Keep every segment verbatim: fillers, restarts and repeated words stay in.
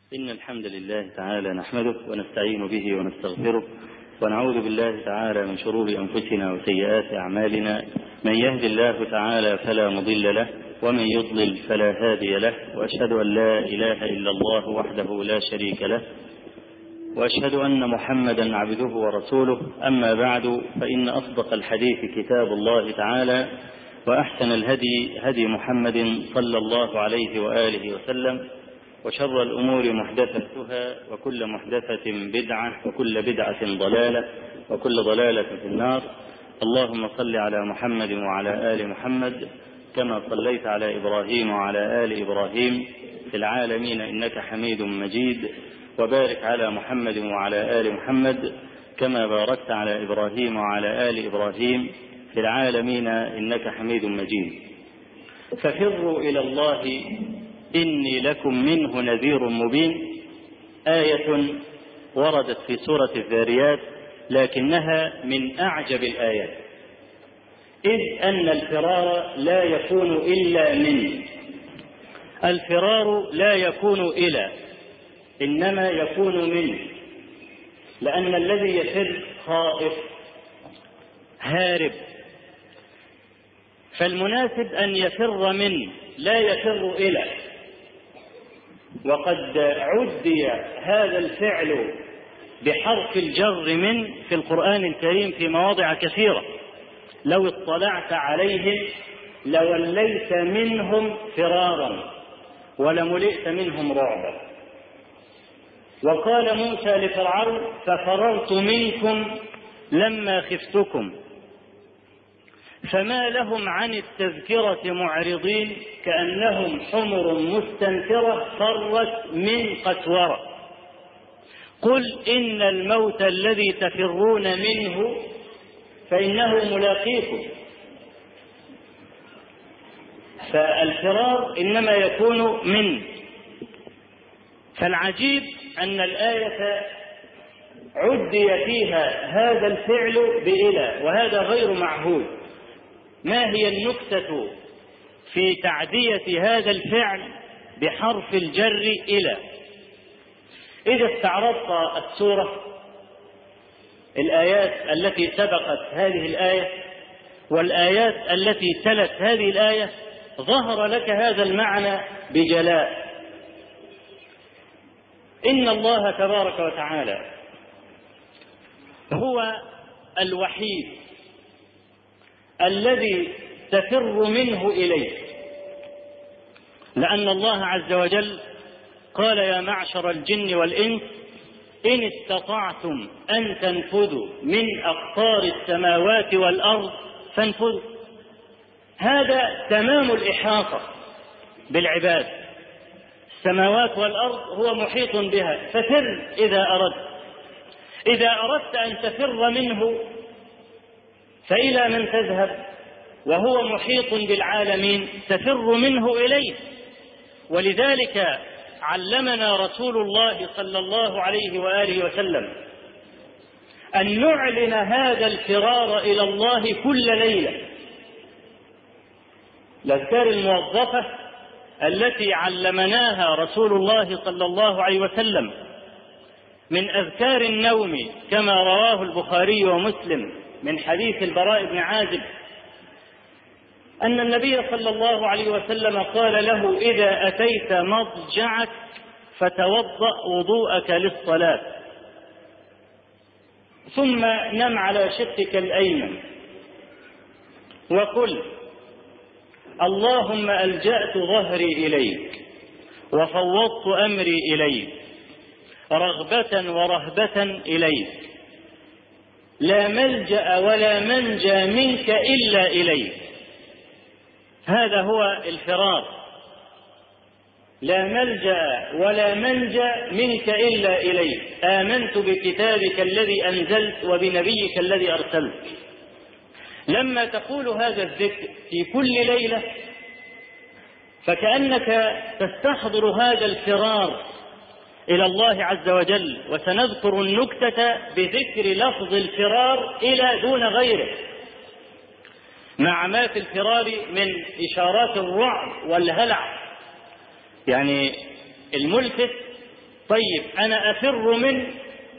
إن الحمد لله تعالى نحمده ونستعين به ونستغفره ونعوذ بالله تعالى من شرور أنفسنا وسيئات أعمالنا. من يهد الله تعالى فلا مضل له ومن يضلل فلا هادي له، وأشهد أن لا إله إلا الله وحده لا شريك له، وأشهد أن محمدا عبده ورسوله. أما بعد، فإن أصدق الحديث كتاب الله تعالى، وأحسن الهدي هدي محمد صلى الله عليه وآله وسلم، وشر الأمور محدثتها، وكل محدثة بدعة، وكل بدعة ضلالة، وكل ضلالة في النار. اللهم صل على محمد وعلى آل محمد كما صليت على إبراهيم وعلى آل إبراهيم في العالمين إنك حميد مجيد، وبارك على محمد وعلى آل محمد كما باركت على إبراهيم وعلى آل إبراهيم في العالمين إنك حميد مجيد. ففروا إلى الله إني لكم منه نذير مبين، آية وردت في سورة الذاريات، لكنها من أعجب الآيات، إذ أن الفرار لا يكون إلا من الفرار لا يكون إلى، إنما يكون من، لأن الذي يفر خائف هارب، فالمناسب أن يفر من لا يفر إلى. وقد عدي هذا الفعل بحرف الجر من في القرآن الكريم في مواضع كثيرة، لو اطلعت عليهم لوليت منهم فرارا ولملئت منهم رعبا. وقال موسى لفرعون ففررت منكم لما خفتكم فما لهم عن التذكرة معرضين كأنهم حمر مستنفرة فرت من قسورة. قل إن الموت الذي تفرون منه فإنه ملاقيكم. فالفرار إنما يكون من. فالعجيب أن الآية عدي فيها هذا الفعل بإلى، وهذا غير معهود. ما هي النكتة في تعدية هذا الفعل بحرف الجر إلى؟ إذا استعرضت السورة الآيات التي سبقت هذه الآية والآيات التي تلت هذه الآية، ظهر لك هذا المعنى بجلاء. إن الله تبارك وتعالى هو الوحيد الذي تفر منه إليه، لأن الله عز وجل قال يا معشر الجن والإنس إن استطعتم أن تنفذوا من أقطار السماوات والأرض فانفذوا. هذا تمام الإحاطة بالعباد، السماوات والأرض هو محيط بها، ففر إذا أردت. إذا أردت أن تفر منه فإلى من تذهب وهو محيط بالعالمين؟ تفر منه إليه. ولذلك علمنا رسول الله صلى الله عليه وآله وسلم أن نعلن هذا الفرار إلى الله كل ليلة. الأذكار الموظفة التي علمناها رسول الله صلى الله عليه وسلم من أذكار النوم كما رواه البخاري ومسلم من حديث البراء بن عازب أن النبي صلى الله عليه وسلم قال له إذا أتيت مضجعك فتوضأ وضوءك للصلاة، ثم نم على شقك الأيمن وقل اللهم ألجأت ظهري إليك وفوضت أمري إليك رغبة ورهبة إليك، لا ملجأ ولا منجى منك إلا إليك. هذا هو الفرار، لا ملجأ ولا منجى منك إلا إليك. آمنت بكتابك الذي أنزلت وبنبيك الذي أرسلت. لما تقول هذا الذكر في كل ليلة فكأنك تستحضر هذا الفرار إلى الله عز وجل. وسنذكر النكتة بذكر لفظ الفرار إلى دون غيره، مع ما في الفرار من إشارات الرعب والهلع. يعني الملفت طيب أنا أفر منه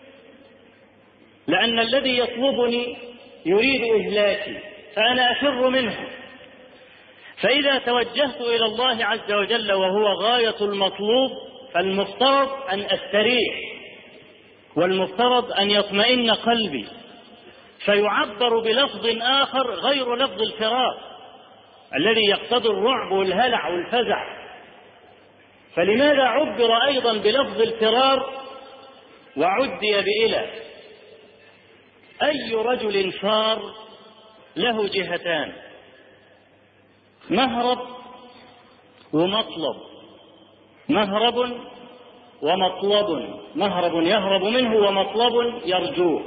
لأن الذي يطلبني يريد إهلاكي، فأنا أفر منه. فإذا توجهت إلى الله عز وجل وهو غاية المطلوب فالمفترض أن أستريح، والمفترض أن يطمئن قلبي، فيعبر بلفظ آخر غير لفظ الفرار الذي يقتضي الرعب والهلع والفزع. فلماذا عبر أيضا بلفظ الفرار وعدي بإلى؟ أي رجل فار له جهتان، مهرب ومطلب، مهرب ومطلب، مهرب يهرب منه ومطلب يرجوه.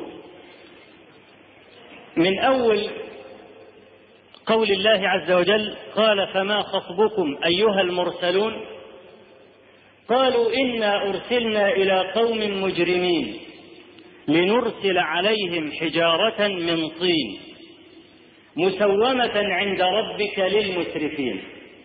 من أول قول الله عز وجل قال فما خطبكم أيها المرسلون، قالوا إنا أرسلنا إلى قوم مجرمين لنرسل عليهم حجارة من طين مسومة عند ربك للمسرفين،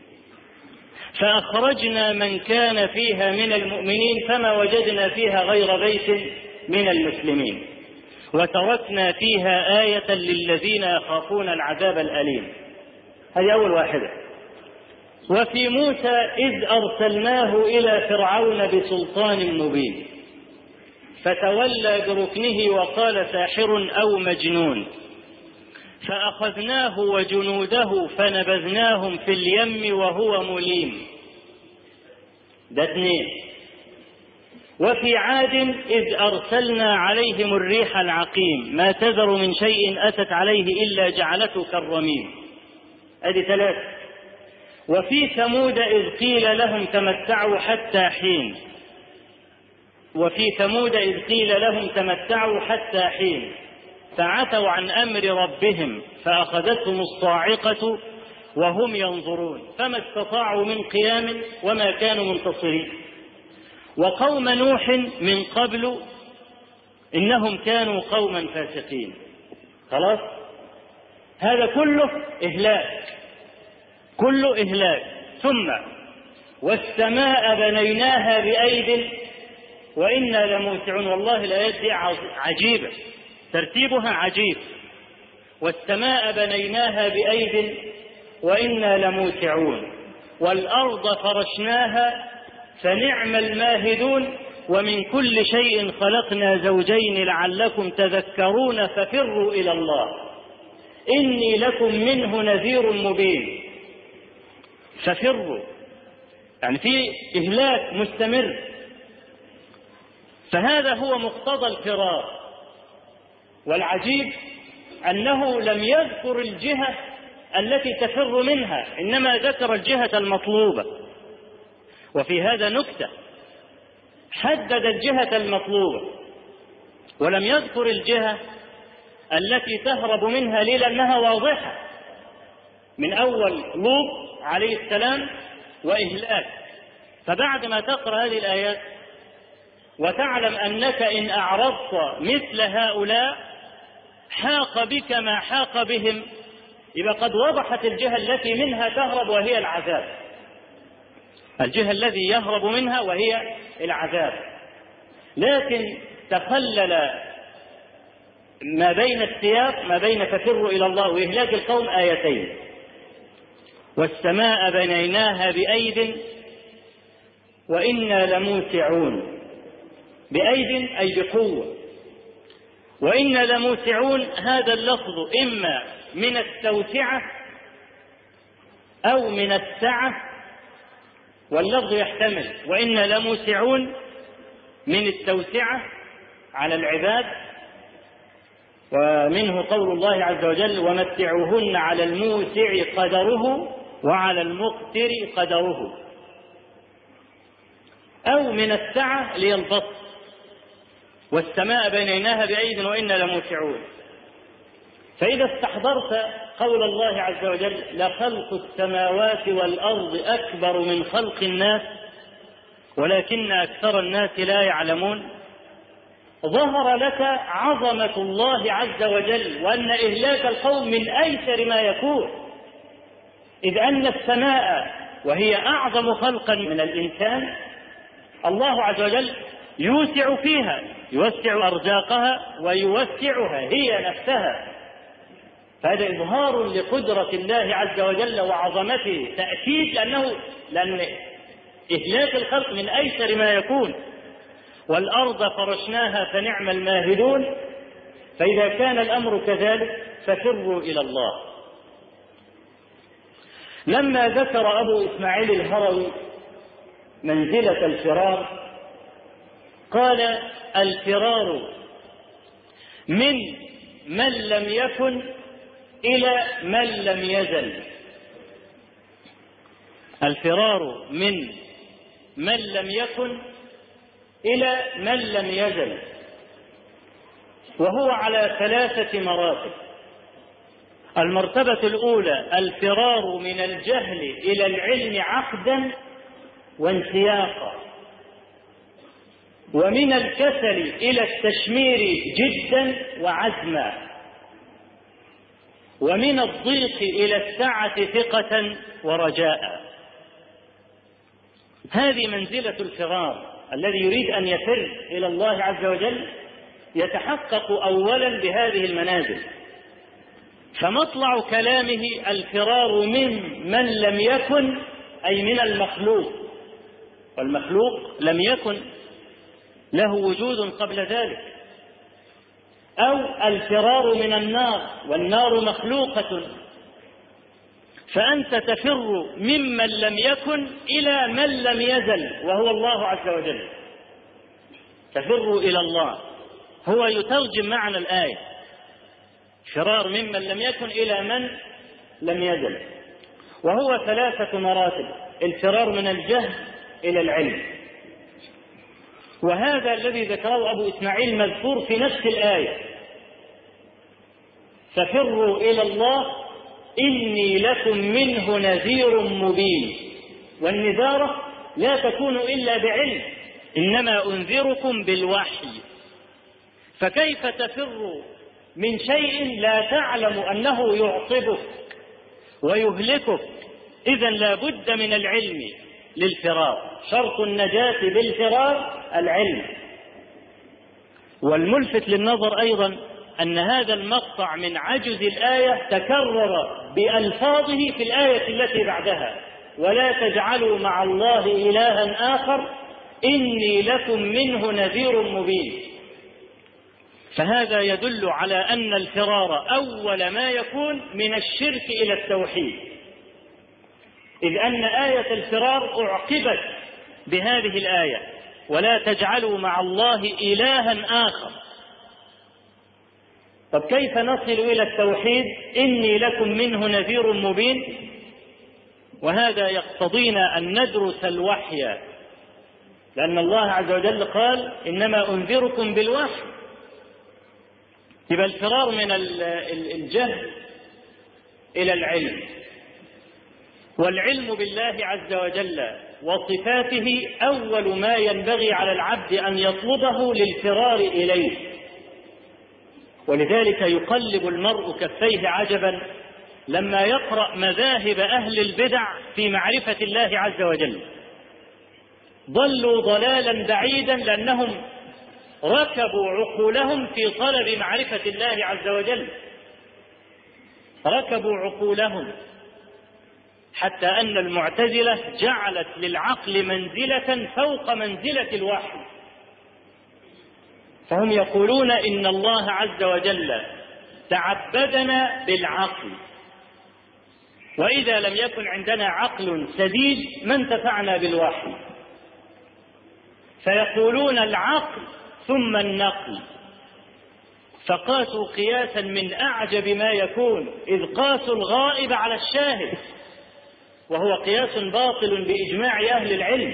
فأخرجنا من كان فيها من المؤمنين فما وجدنا فيها غير بيت من المسلمين وتركنا فيها آية للذين يخافون العذاب الأليم. هذه أول واحدة. وفي موسى إذ أرسلناه إلى فرعون بسلطان مبين فتولى بركنه وقال ساحر أو مجنون فأخذناه وجنوده فنبذناهم في اليم وهو مليم. ده اثنين. وفي عاد إذ أرسلنا عليهم الريح العقيم ما تذر من شيء أتت عليه إلا جعلته كالرميم. أدي ثلاثة. وفي ثمود إذ قيل لهم تمتعوا حتى حين وفي ثمود إذ قيل لهم تمتعوا حتى حين فعتوا عن أمر ربهم فأخذتهم الصاعقة وهم ينظرون فما استطاعوا من قيام وما كانوا منتصرين. وقوم نوح من قبل إنهم كانوا قوما فاسقين. خلاص، هذا كله إهلاك، كله إهلاك. ثم والسماء بنيناها بأيد وإنا لموسعون. والله الآيات دي عجيبة، ترتيبها عجيب. والسماء بنيناها بأيد وإنا لموسعون والأرض فرشناها فنعم الماهدون ومن كل شيء خلقنا زوجين لعلكم تذكرون ففروا إلى الله إني لكم منه نذير مبين. ففروا يعني في إهلاك مستمر. فهذا هو مقتضى الفرار. والعجيب أنه لم يذكر الجهة التي تفر منها، إنما ذكر الجهة المطلوبة. وفي هذا نكتة، حدد الجهة المطلوبة ولم يذكر الجهة التي تهرب منها. ليه؟ لأنها واضحة من أول لوط عليه السلام وإهلاك. فبعد ما تقرأ هذه الآيات وتعلم أنك إن أعرضت مثل هؤلاء حاق بك ما حاق بهم، يبقى قد وضحت الجهة التي منها تهرب وهي العذاب، الجهة الذي يهرب منها وهي العذاب. لكن تخلل ما بين السياق، ما بين تفر إلى الله وإهلاك القوم آيتين. والسماء بنيناها بأيد وإنا لموسعون. بأيد أي بقوة، وإنا لموسعون هذا اللفظ إما من التوسعة أو من السعة، واللفظ يحتمل. وإنا لموسعون من التوسعة على العباد، ومنه قول الله عز وجل ومتعوهن على الموسع قدره وعلى المقتر قدره، أو من السعة لينبسط. والسماء بنيناها بأيد وإنا لموسعون. فإذا استحضرت قول الله عز وجل لخلق السماوات والأرض أكبر من خلق الناس ولكن أكثر الناس لا يعلمون، ظهر لك عظمة الله عز وجل وأن إهلاك القوم من أيسر ما يكون، إذ أن السماء وهي أعظم خلقا من الإنسان الله عز وجل يوسع فيها، يوسع أرزاقها ويوسعها هي نفسها. فهذا إظهار لقدرة الله عز وجل وعظمته، تأكيد لأنه لأن إهلاك الخلق من أيسر ما يكون. والأرض فرشناها فنعم الماهدون. فإذا كان الأمر كذلك ففروا إلى الله. لما ذكر أبو إسماعيل الهروي منزلة الفرار قال: الفرار من من لم يكن إلى من لم يزل. الفرار من من لم يكن إلى من لم يزل، وهو على ثلاثة مراتب. المرتبة الأولى الفرار من الجهل إلى العلم عقدا وانسياقا، ومن الكسل إلى التشمير جدا وعزما، ومن الضيق إلى السعة ثقة ورجاء. هذه منزلة الفرار. الذي يريد أن يفر إلى الله عز وجل يتحقق أولا بهذه المنازل. فمطلع كلامه الفرار من من لم يكن، أي من المخلوق، والمخلوق لم يكن له وجود قبل ذلك. أو الفرار من النار، والنار مخلوقة، فأنت تفر ممن لم يكن إلى من لم يزل وهو الله عز وجل. تفر إلى الله، هو يترجم معنى الآية: فرار ممن لم يكن إلى من لم يزل. وهو ثلاثة مراتب: الفرار من الجهل إلى العلم. وهذا الذي ذكره أبو إسماعيل مذكور في نفس الآية: ففروا إلى الله إني لكم منه نذير مبين. والنذارة لا تكون إلا بعلم، إنما أنذركم بالوحي. فكيف تفر من شيء لا تعلم أنه يعقبك ويهلكك؟ إذن لا بد من العلم للفرار. شرط النجاة بالفرار العلم. والملفت للنظر أيضا أن هذا المقطع من عجز الآية تكرر بألفاظه في الآية التي بعدها: ولا تجعلوا مع الله إلها آخر إني لكم منه نذير مبين. فهذا يدل على أن الفرار أول ما يكون من الشرك إلى التوحيد، إذ أن آية الفرار أعقبت بهذه الآية: ولا تجعلوا مع الله إلها آخر. طب كيف نصل إلى التوحيد إني لكم منه نذير مبين؟ وهذا يقتضينا أن ندرس الوحي، لأن الله عز وجل قال: إنما أنذركم بالوحي. يبقى الفرار من الجهل إلى العلم، والعلم بالله عز وجل وصفاته أول ما ينبغي على العبد أن يطلبه للفرار إليه. ولذلك يقلب المرء كفيه عجبا لما يقرأ مذاهب أهل البدع في معرفة الله عز وجل. ضلوا ضلالا بعيدا لأنهم ركبوا عقولهم في طلب معرفة الله عز وجل، ركبوا عقولهم حتى أن المعتزلة جعلت للعقل منزلة فوق منزلة الوحي. فهم يقولون إن الله عز وجل تعبدنا بالعقل، وإذا لم يكن عندنا عقل سديد ما انتفعنا بالوحي. فيقولون العقل ثم النقل، فقاسوا قياسا من أعجب ما يكون، إذ قاسوا الغائب على الشاهد، وهو قياس باطل بإجماع أهل العلم.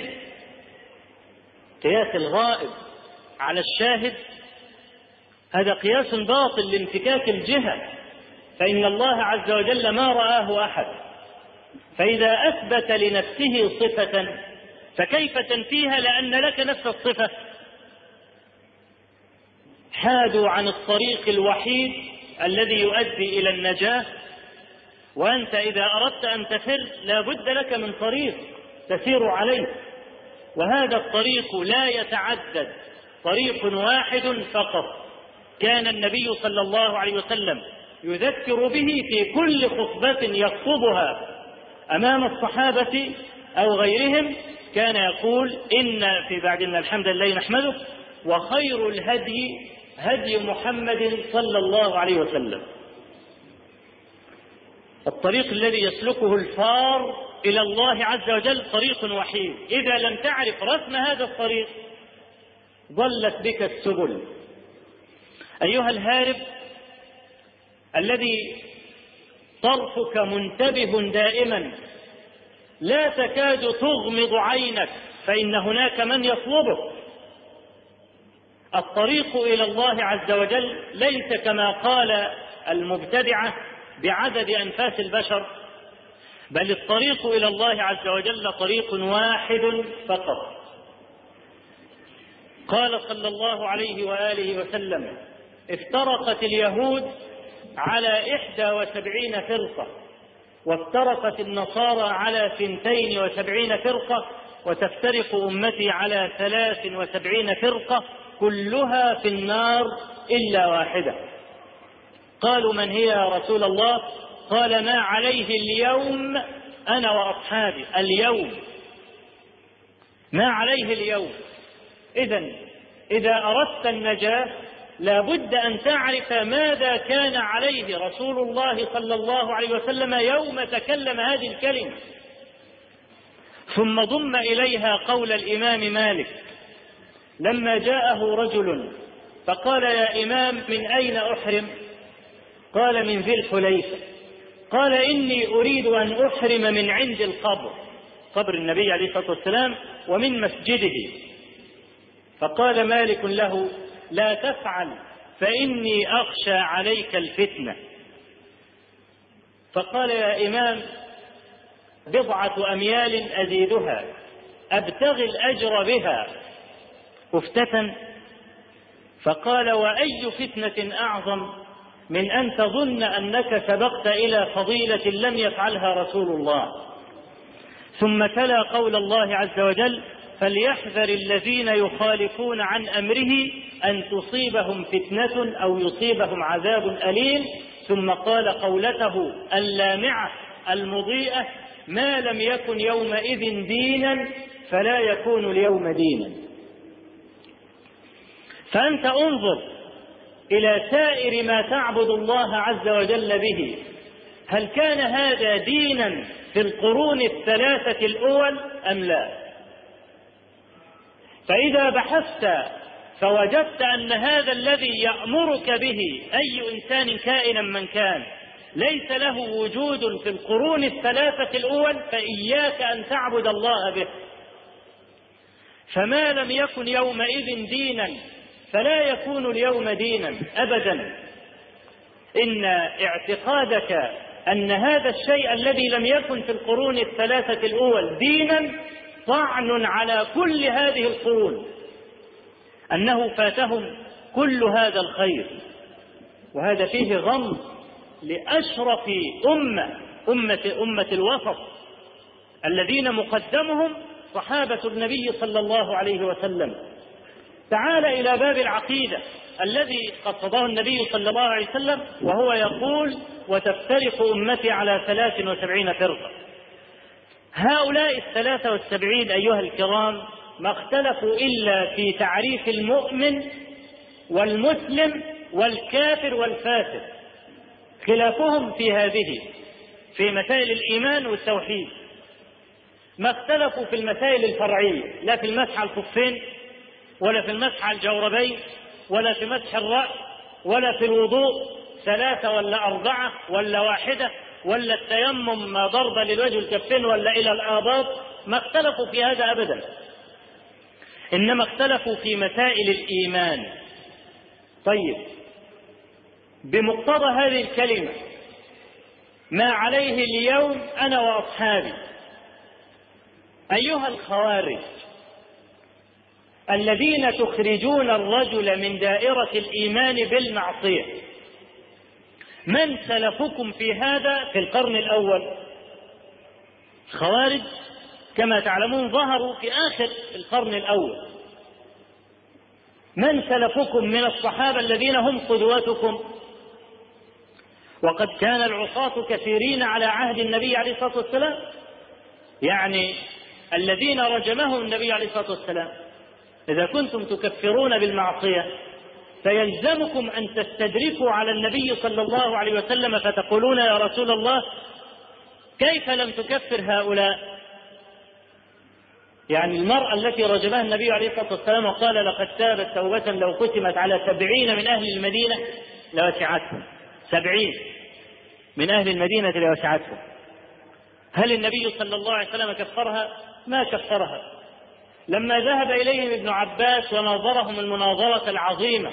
قياس الغائب على الشاهد هذا قياس باطل لانفكاك الجهة، فإن الله عز وجل ما رآه أحد، فإذا أثبت لنفسه صفة فكيف تنفيها لأن لك نفس الصفة؟ حادوا عن الطريق الوحيد الذي يؤدي إلى النجاة. وأنت إذا أردت أن تفر لا بد لك من طريق تسير عليه، وهذا الطريق لا يتعدد، طريق واحد فقط. كان النبي صلى الله عليه وسلم يذكر به في كل خطبة يخطبها أمام الصحابة أو غيرهم، كان يقول: إن في بعد إن الحمد لله نحمده وخير الهدي هدي محمد صلى الله عليه وسلم. الطريق الذي يسلكه الفار إلى الله عز وجل طريق وحيد، إذا لم تعرف رسم هذا الطريق ضلت بك السبل. أيها الهارب الذي طرفك منتبه دائما، لا تكاد تغمض عينك، فإن هناك من يطلبك. الطريق إلى الله عز وجل ليس كما قال المبتدعة بعدد أنفاس البشر، بل الطريق إلى الله عز وجل طريق واحد فقط. قال صلى الله عليه وآله وسلم: افترقت اليهود على إحدى وسبعين فرقة، وافترقت النصارى على ثنتين وسبعين فرقة، وتفترق أمتي على ثلاث وسبعين فرقة، كلها في النار إلا واحدة. قالوا: من هي يا رسول الله؟ قال: ما عليه اليوم أنا وأصحابي. اليوم، ما عليه اليوم. إذن إذا أردت النجاة لا بد أن تعرف ماذا كان عليه رسول الله صلى الله عليه وسلم يوم تكلم هذه الكلمة. ثم ضم إليها قول الإمام مالك لما جاءه رجل فقال: يا إمام من أين أحرم؟ قال: من ذي الحليفة. قال: إني أريد أن أحرم من عند القبر، قبر النبي عليه الصلاة والسلام، ومن مسجده. فقال مالك له: لا تفعل، فإني أخشى عليك الفتنة. فقال: يا إمام بضعة أميال أزيدها أبتغي الأجر بها، افتتن. فقال: وأي فتنة أعظم من أن تظن أنك سبقت إلى فضيلة لم يفعلها رسول الله. ثم تلا قول الله عز وجل: فليحذر الذين يخالفون عن أمره أن تصيبهم فتنة أو يصيبهم عذاب أليم. ثم قال قولته اللامعة المضيئة: ما لم يكن يومئذ دينا فلا يكون اليوم دينا. فأنت انظر إلى سائر ما تعبد الله عز وجل به، هل كان هذا دينا في القرون الثلاثة الأول أم لا؟ فإذا بحثت فوجدت أن هذا الذي يأمرك به أي إنسان كائنا من كان ليس له وجود في القرون الثلاثة الأول، فإياك أن تعبد الله به. فما لم يكن يومئذ دينا فلا يكون اليوم دينا أبدا. إن اعتقادك أن هذا الشيء الذي لم يكن في القرون الثلاثة الأول دينا طعن على كل هذه القرون، أنه فاتهم كل هذا الخير. وهذا فيه غمض لأشرف أمة أمة, أمة الوسط الذين مقدمهم صحابة النبي صلى الله عليه وسلم. تعال إلى باب العقيدة الذي قصده النبي صلى الله عليه وسلم وهو يقول: وتفترق أمتي على ثلاث وسبعين فرقة. هؤلاء الثلاثة والسبعين أيها الكرام ما اختلفوا إلا في تعريف المؤمن والمسلم والكافر والفاسق، خلافهم في هذه في مسائل الإيمان والتوحيد. ما اختلفوا في المسائل الفرعية، لا في المسح على الخفين ولا في المسح على الجوربين ولا في مسح الرأس ولا في الوضوء ثلاثة ولا أربعة ولا واحدة ولا التيمم ضربة للوجه الكفين ولا إلى الآباط. ما اختلفوا في هذا أبدا، إنما اختلفوا في مسائل الإيمان. طيب، بمقتضى هذه الكلمة ما عليه اليوم أنا وأصحابي، أيها الخوارج الذين تخرجون الرجل من دائرة الإيمان بالمعصية، من سلفكم في هذا في القرن الأول؟ خوارج كما تعلمون ظهروا في آخر القرن الأول. من سلفكم من الصحابة الذين هم قدوتكم؟ وقد كان العصاة كثيرين على عهد النبي عليه الصلاة والسلام، يعني الذين رجمهم النبي عليه الصلاة والسلام. إذا كنتم تكفرون بالمعصية فيلزمكم أن تستدركوا على النبي صلى الله عليه وسلم فتقولون يا رسول الله كيف لم تكفر هؤلاء؟ يعني المرأة التي رجمها النبي عليه الصلاة والسلام وقال لقد تابت توبة لو ختمت على سبعين من أهل المدينة لوسعتهم، سبعين من أهل المدينة لوسعتهم. هل النبي صلى الله عليه وسلم كفرها؟ ما كفرها. لما ذهب إليهم ابن عباس وناظرهم المناظرة العظيمة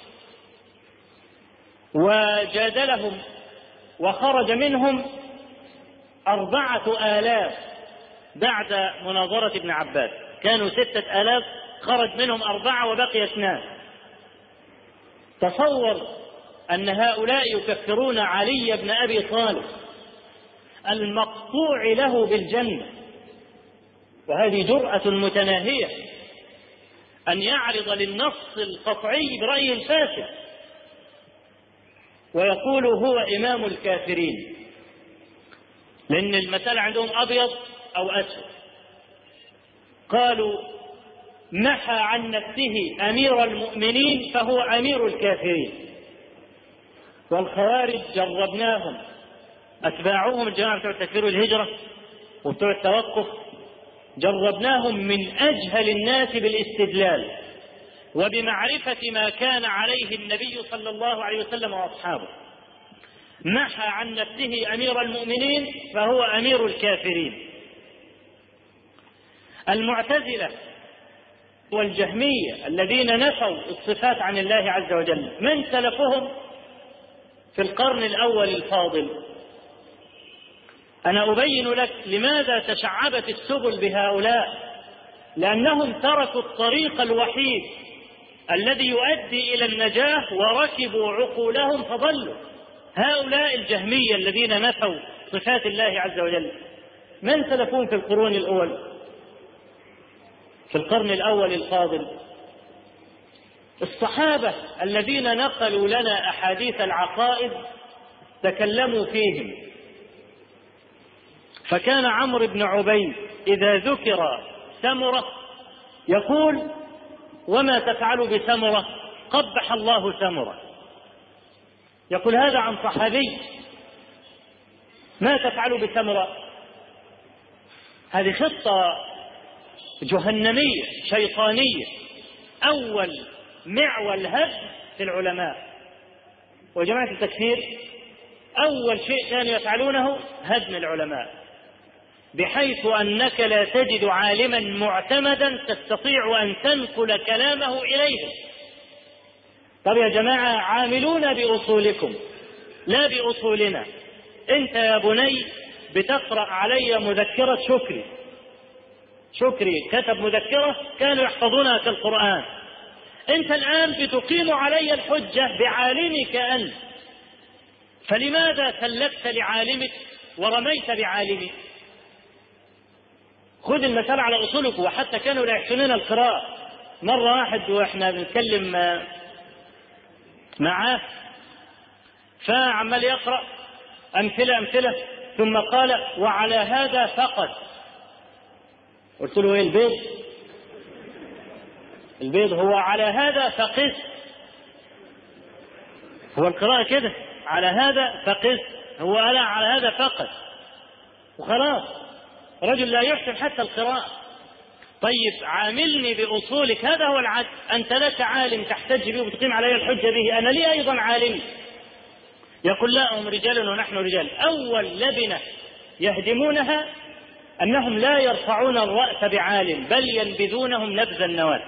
وجادلهم وخرج منهم أربعة آلاف بعد مناظرة ابن عباس، كانوا ستة آلاف خرج منهم أربعة وبقي اثنان. تصور أن هؤلاء يكفرون علي بن أبي طالب المقطوع له بالجنة، وهذه جرأة متناهية أن يعرض للنص القطعي برأي الفاسد ويقول هو إمام الكافرين، لأن المسألة عندهم أبيض أو أسود. قالوا محى عن نفسه أمير المؤمنين فهو أمير الكافرين. والخوارج جربناهم، أتباعهم الجماعة بتوع التكفير والهجرة وبتوع التوقف، جربناهم من أجهل الناس بالاستدلال وبمعرفة ما كان عليه النبي صلى الله عليه وسلم وأصحابه. محى عن نفسه أمير المؤمنين فهو أمير الكافرين. المعتزلة والجهمية الذين نفوا الصفات عن الله عز وجل، من سلفهم في القرن الأول الفاضل؟ أنا أبين لك لماذا تشعبت السبل بهؤلاء، لأنهم تركوا الطريق الوحيد الذي يؤدي إلى النجاة وركبوا عقولهم فضلوا. هؤلاء الجهمية الذين نفوا صفات الله عز وجل من سلفون في القرون الأول؟ في القرن الأول الفاضل الصحابة الذين نقلوا لنا أحاديث العقائد تكلموا فيهم. فكان عمرو بن عبيد إذا ذكر سمرة يقول وما تفعل بسمرة؟ قبح الله سمرة. يقول هذا عن صحابي. ما تفعل بسمرة؟ هذه خطة جهنمية شيطانية، أول معول هدم في العلماء وجماعة التكفير. أول شيء كانوا يفعلونه هدم العلماء، بحيث أنك لا تجد عالما معتمدا تستطيع أن تنقل كلامه إليه. طب يا جماعة عاملونا بأصولكم لا بأصولنا. أنت يا بني بتقرأ علي مذكرة شكري، شكري كتب مذكرة كانوا يحفظونها كالقرآن. أنت الآن بتقيم علي الحجة بعالمك أنت، فلماذا سلكت لعالمك ورميت بعالمك؟ خذ المسألة على أصولك. وحتى كانوا لا يحسنون القراءة. مرة واحد وإحنا بنتكلم معاه فعمال يقرأ أمثلة أمثلة ثم قال وعلى هذا فقط. قلت له إيه البيض؟ البيض هو على هذا فقس. هو القراءة كده على هذا فقس، هو ألا على هذا فقط وخلاص. رجل لا يحسن حتى القراءة. طيب عاملني بأصولك، هذا هو العدل. أنت لك عالم تحتج به وتقيم علي الحجة به، أنا لي أيضا عالم. يقول لا هم رجال ونحن رجال. أول لبنة يهدمونها أنهم لا يرفعون الرأس بعالم بل ينبذونهم نبذ النواة.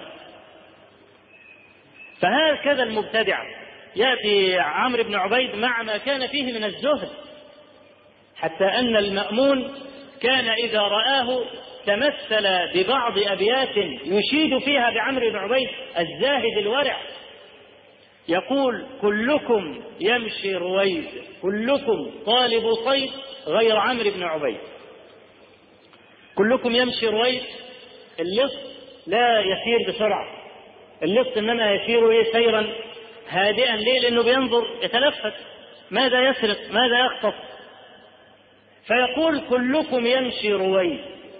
فهكذا المبتدع يأتي عمرو بن عبيد مع ما كان فيه من الزهد، حتى أن المأمون كان إذا رآه تمثل ببعض أبيات يشيد فيها بعمرو بن عبيد الزاهد الورع. يقول كلكم يمشي رويد كلكم طالب صيد غير عمرو بن عبيد. كلكم يمشي رويد، اللص لا يسير بسرعة، اللص إنما يسير إيه سيرا هادئا. ليه؟ لأنه بينظر يتلفت ماذا يسرق ماذا يخطف. فيقول كلكم يمشي رويد،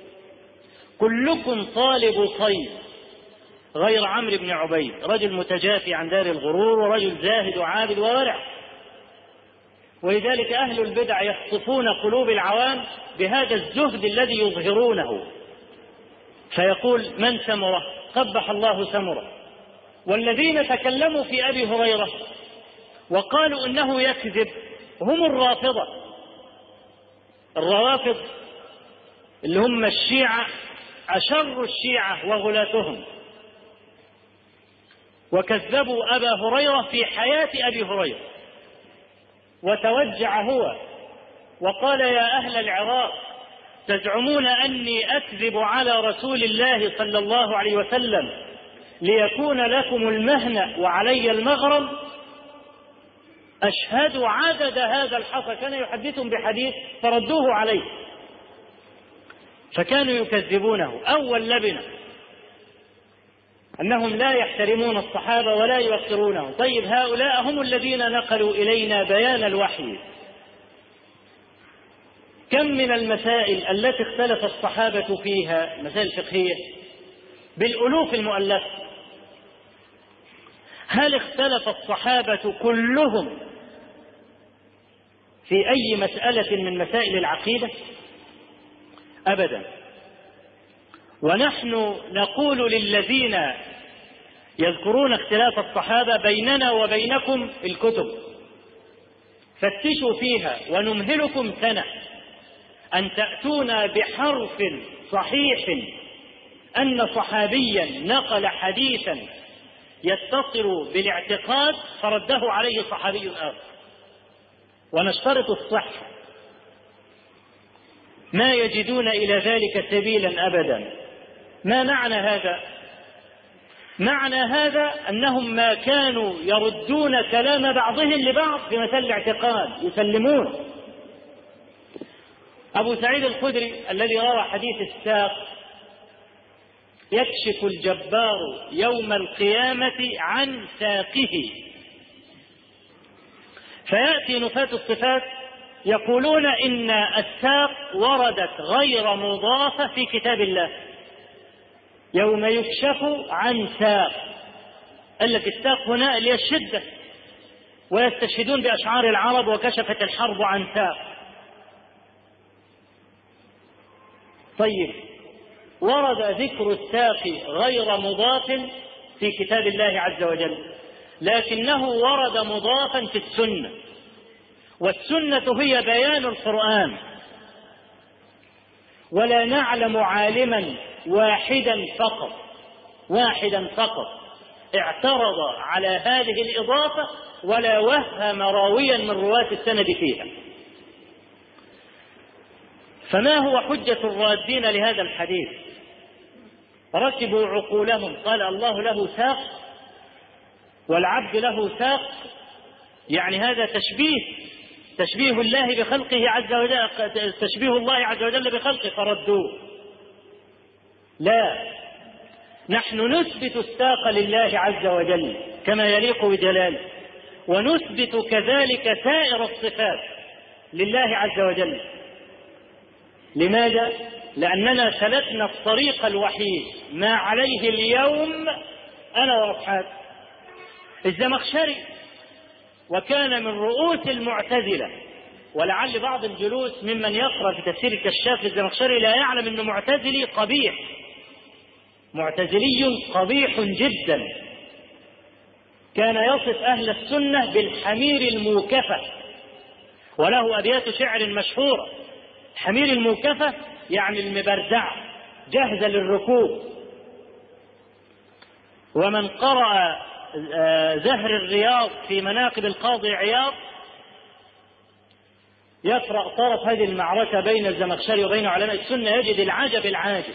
كلكم طالب صيد، غير عمرو بن عبيد رجل متجافي عن دار الغرور ورجل زاهد وعابد وورع. ولذلك أهل البدع يخطفون قلوب العوام بهذا الزهد الذي يظهرونه. فيقول من سمرة؟ قبح الله سمرة. والذين تكلموا في أبي هريرة وقالوا إنه يكذب هم الرافضة، الروافض اللي هم الشيعة أشر الشيعة وغلاتهم، وكذبوا أبا هريرة في حياة أبي هريرة. وتوجع هو وقال يا أهل العراق تزعمون أني أكذب على رسول الله صلى الله عليه وسلم ليكون لكم المهنة وعلي المغرم؟ أشهد عدد هذا الحصى. كان يحدثهم بحديث فردوه عليه، فكانوا يكذبونه. أول لبنة أنهم لا يحترمون الصحابة ولا يوقرونهم. طيب هؤلاء هم الذين نقلوا إلينا بيان الوحي. كم من المسائل التي اختلف الصحابة فيها، مسائل فقهية بالألوف المؤلفة، هل اختلف الصحابة كلهم في أي مسألة من مسائل العقيدة؟ أبدا. ونحن نقول للذين يذكرون اختلاف الصحابة بيننا وبينكم الكتب، فتشوا فيها ونمهلكم سنة أن تأتونا بحرف صحيح أن صحابيا نقل حديثا يتصل بالاعتقاد فرده عليه صحابي آخر، ونشترط الصحة. ما يجدون إلى ذلك سبيلا أبدا. ما معنى هذا؟ معنى هذا أنهم ما كانوا يردون كلام بعضهم لبعض في مسائل الاعتقاد، يسلمون. أبو سعيد الخدري الذي روى حديث الساق يكشف الجبار يوم القيامة عن ساقه، فيأتي نفاة الصفات يقولون إن الساق وردت غير مضافة في كتاب الله، يوم يكشف عن ساق. قال لك الساق هنا اللي هي الشدة، ويستشهدون بأشعار العرب وكشفت الحرب عن ساق. طيب ورد ذكر الساق غير مضاف في كتاب الله عز وجل، لكنه ورد مضافا في السنة، والسنة هي بيان القرآن. ولا نعلم عالما واحدا فقط واحدا فقط اعترض على هذه الإضافة ولا وهم راويا من رواة السند فيها. فما هو حجة الرادين لهذا الحديث؟ ركبوا عقولهم، قال الله له ساق والعبد له ساق، يعني هذا تشبيه تشبيه الله بخلقه عز وجل، تشبيه الله عز وجل بخلقه، فردوه. لا، نحن نثبت الساق لله عز وجل كما يليق بجلاله، ونثبت كذلك سائر الصفات لله عز وجل. لماذا؟ لأننا سلكنا الطريق الوحيد ما عليه اليوم أنا وأصحابي. الزمخشري وكان من رؤوس المعتزلة، ولعل بعض الجلوس ممن يقرأ في تفسير الكشاف للزمخشري لا يعلم أنه معتزلي قبيح، معتزلي قبيح جدا. كان يصف أهل السنة بالحمير الموكفة، وله أبيات شعر مشهورة. حمير الموكفة يعني المبردعة جاهزة للركوب. ومن قرأ زهر الرياض في مناقب القاضي عياض يقرأ طرف هذه المعركة بين الزمخشري وبين علماء السنة يجد العجب العاجب.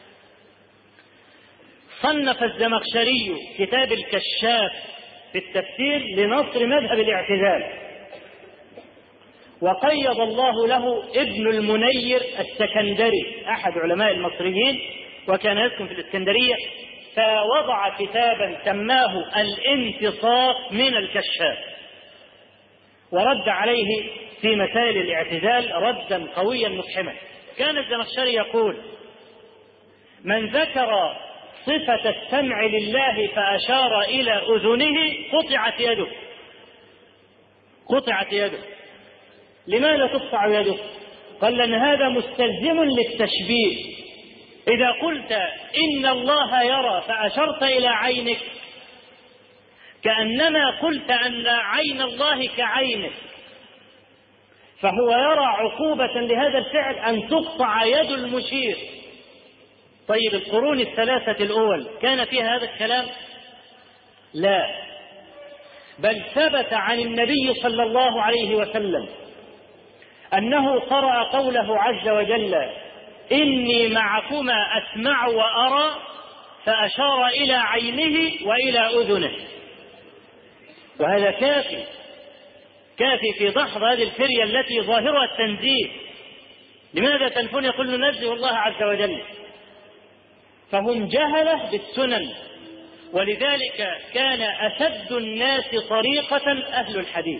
صنف الزمخشري كتاب الكشاف في التفسير لنصر مذهب الاعتزال، وقيض الله له ابن المنير السكندري أحد علماء المصريين، وكان يسكن في الإسكندرية، فوضع كتابا سماه الانتصاف من الكشاف، ورد عليه في مسائل الاعتزال ردا قويا مفحما. كان الزمخشري يقول: من ذكر صفة السمع لله فأشار إلى أذنه قطعت يده، قطعت يده. لماذا تقطع يده؟ قال: لأن هذا مستلزم للتشبيه. إذا قلت إن الله يرى فأشرت إلى عينك، كأنما قلت أن عين الله كعينك، فهو يرى عقوبة لهذا الفعل أن تقطع يد المشير. طيب القرون الثلاثة الأول كان فيها هذا الكلام؟ لا، بل ثبت عن النبي صلى الله عليه وسلم أنه قرأ قوله عز وجل: إني معكما أسمع وأرى، فأشار إلى عينه وإلى أذنه. وهذا كافي كافي في دحض هذه الفرية التي ظاهرها التنزيه. لماذا تنفون؟ يقول: ننزه الله عز وجل. فهم جهلة بالسنن، ولذلك كان أشد الناس طريقة أهل الحديث.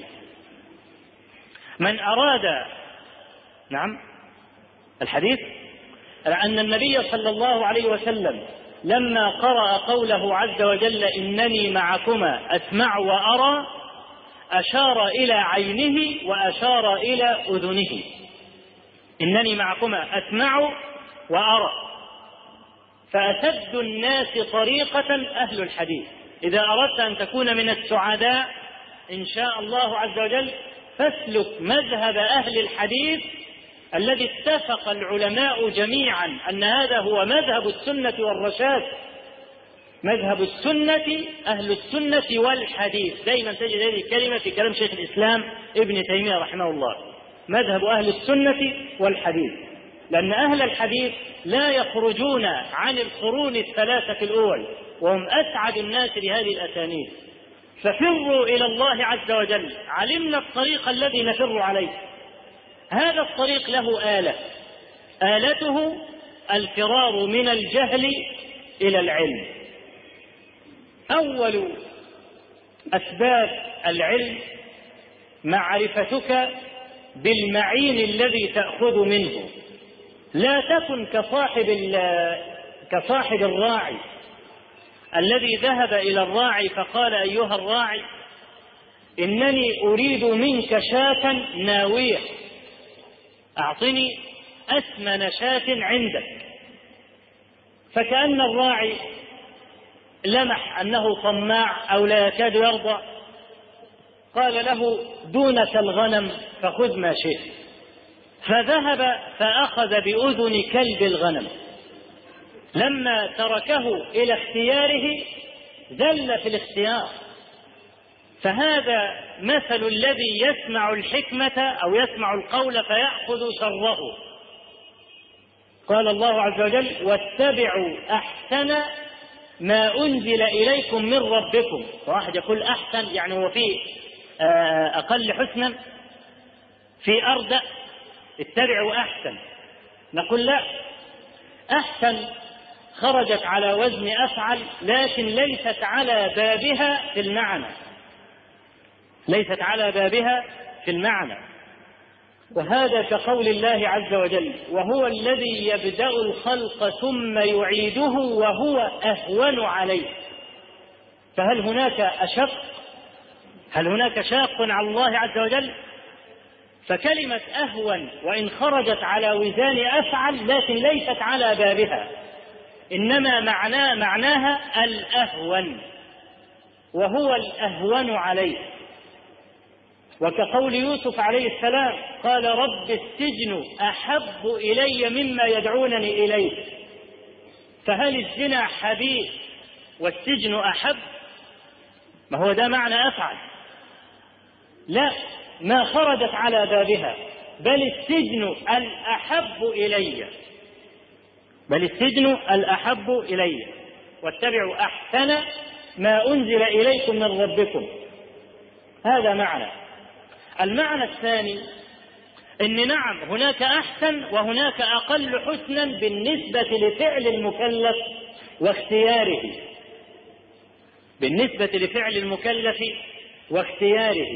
من أراد نعم الحديث أن النبي صلى الله عليه وسلم لما قرأ قوله عز وجل: إنني معكما أسمع وأرى، أشار إلى عينه وأشار إلى أذنه. إنني معكما أسمع وأرى. فأشد الناس طريقة أهل الحديث. إذا أردت أن تكون من السعداء إن شاء الله عز وجل فاسلك مذهب أهل الحديث الذي اتفق العلماء جميعا أن هذا هو مذهب السنة والرشاد. مذهب السنة، أهل السنة والحديث. دائما تجد هذه الكلمة في كلام شيخ الإسلام ابن تيمية رحمه الله: مذهب أهل السنة والحديث. لأن أهل الحديث لا يخرجون عن القرون الثلاثة الأول، وهم أسعد الناس بهذه الأسانيد. ففروا إلى الله عز وجل. علمنا الطريق الذي نفر عليه. هذا الطريق له آلة، آلته الفرار من الجهل إلى العلم. أول أسباب العلم معرفتك بالمعين الذي تأخذ منه. لا تكن كصاحب كصاحب الراعي الذي ذهب إلى الراعي فقال: أيها الراعي، إنني أريد منك شاة ناوية، أعطني أثمن شاة عندك. فكأن الراعي لمح أنه طماع أو لا يكاد يرضى، قال له: دونك الغنم فخذ ما شئت. فذهب فأخذ بأذن كلب الغنم. لما تركه إلى اختياره ذل في الاختيار. فهذا مثل الذي يسمع الحكمة أو يسمع القول فيأخذ شره. قال الله عز وجل: واتبعوا أحسن ما أنزل إليكم من ربكم. واحد يقول أحسن يعني هو في أقل حسنا، في أردأ. اتبعوا أحسن. نقول لا، أحسن خرجت على وزن أفعل، لكن ليست على بابها في المعنى، ليست على بابها في المعنى. وهذا كقول الله عز وجل: وهو الذي يبدأ الخلق ثم يعيده وهو أهون عليه. فهل هناك أشق؟ هل هناك شاق على الله عز وجل؟ فكلمة أهون وإن خرجت على وزان أفعل لكن ليست على بابها، إنما معناه معناها الأهون، وهو الأهون عليه. وكقول يوسف عليه السلام: قال رب السجن أحب إلي مما يدعونني إليه. فهل الزنا حبيب والسجن أحب؟ ما هو ده معنى أفعل. لا، ما خرجت على بابها، بل السجن الأحب إلي، بل السجن الأحب إلي. واتبعوا أحسن ما أنزل إليكم من ربكم. هذا معنى. المعنى الثاني إن نعم هناك أحسن وهناك أقل حسنا بالنسبة لفعل المكلف واختياره، بالنسبة لفعل المكلف واختياره.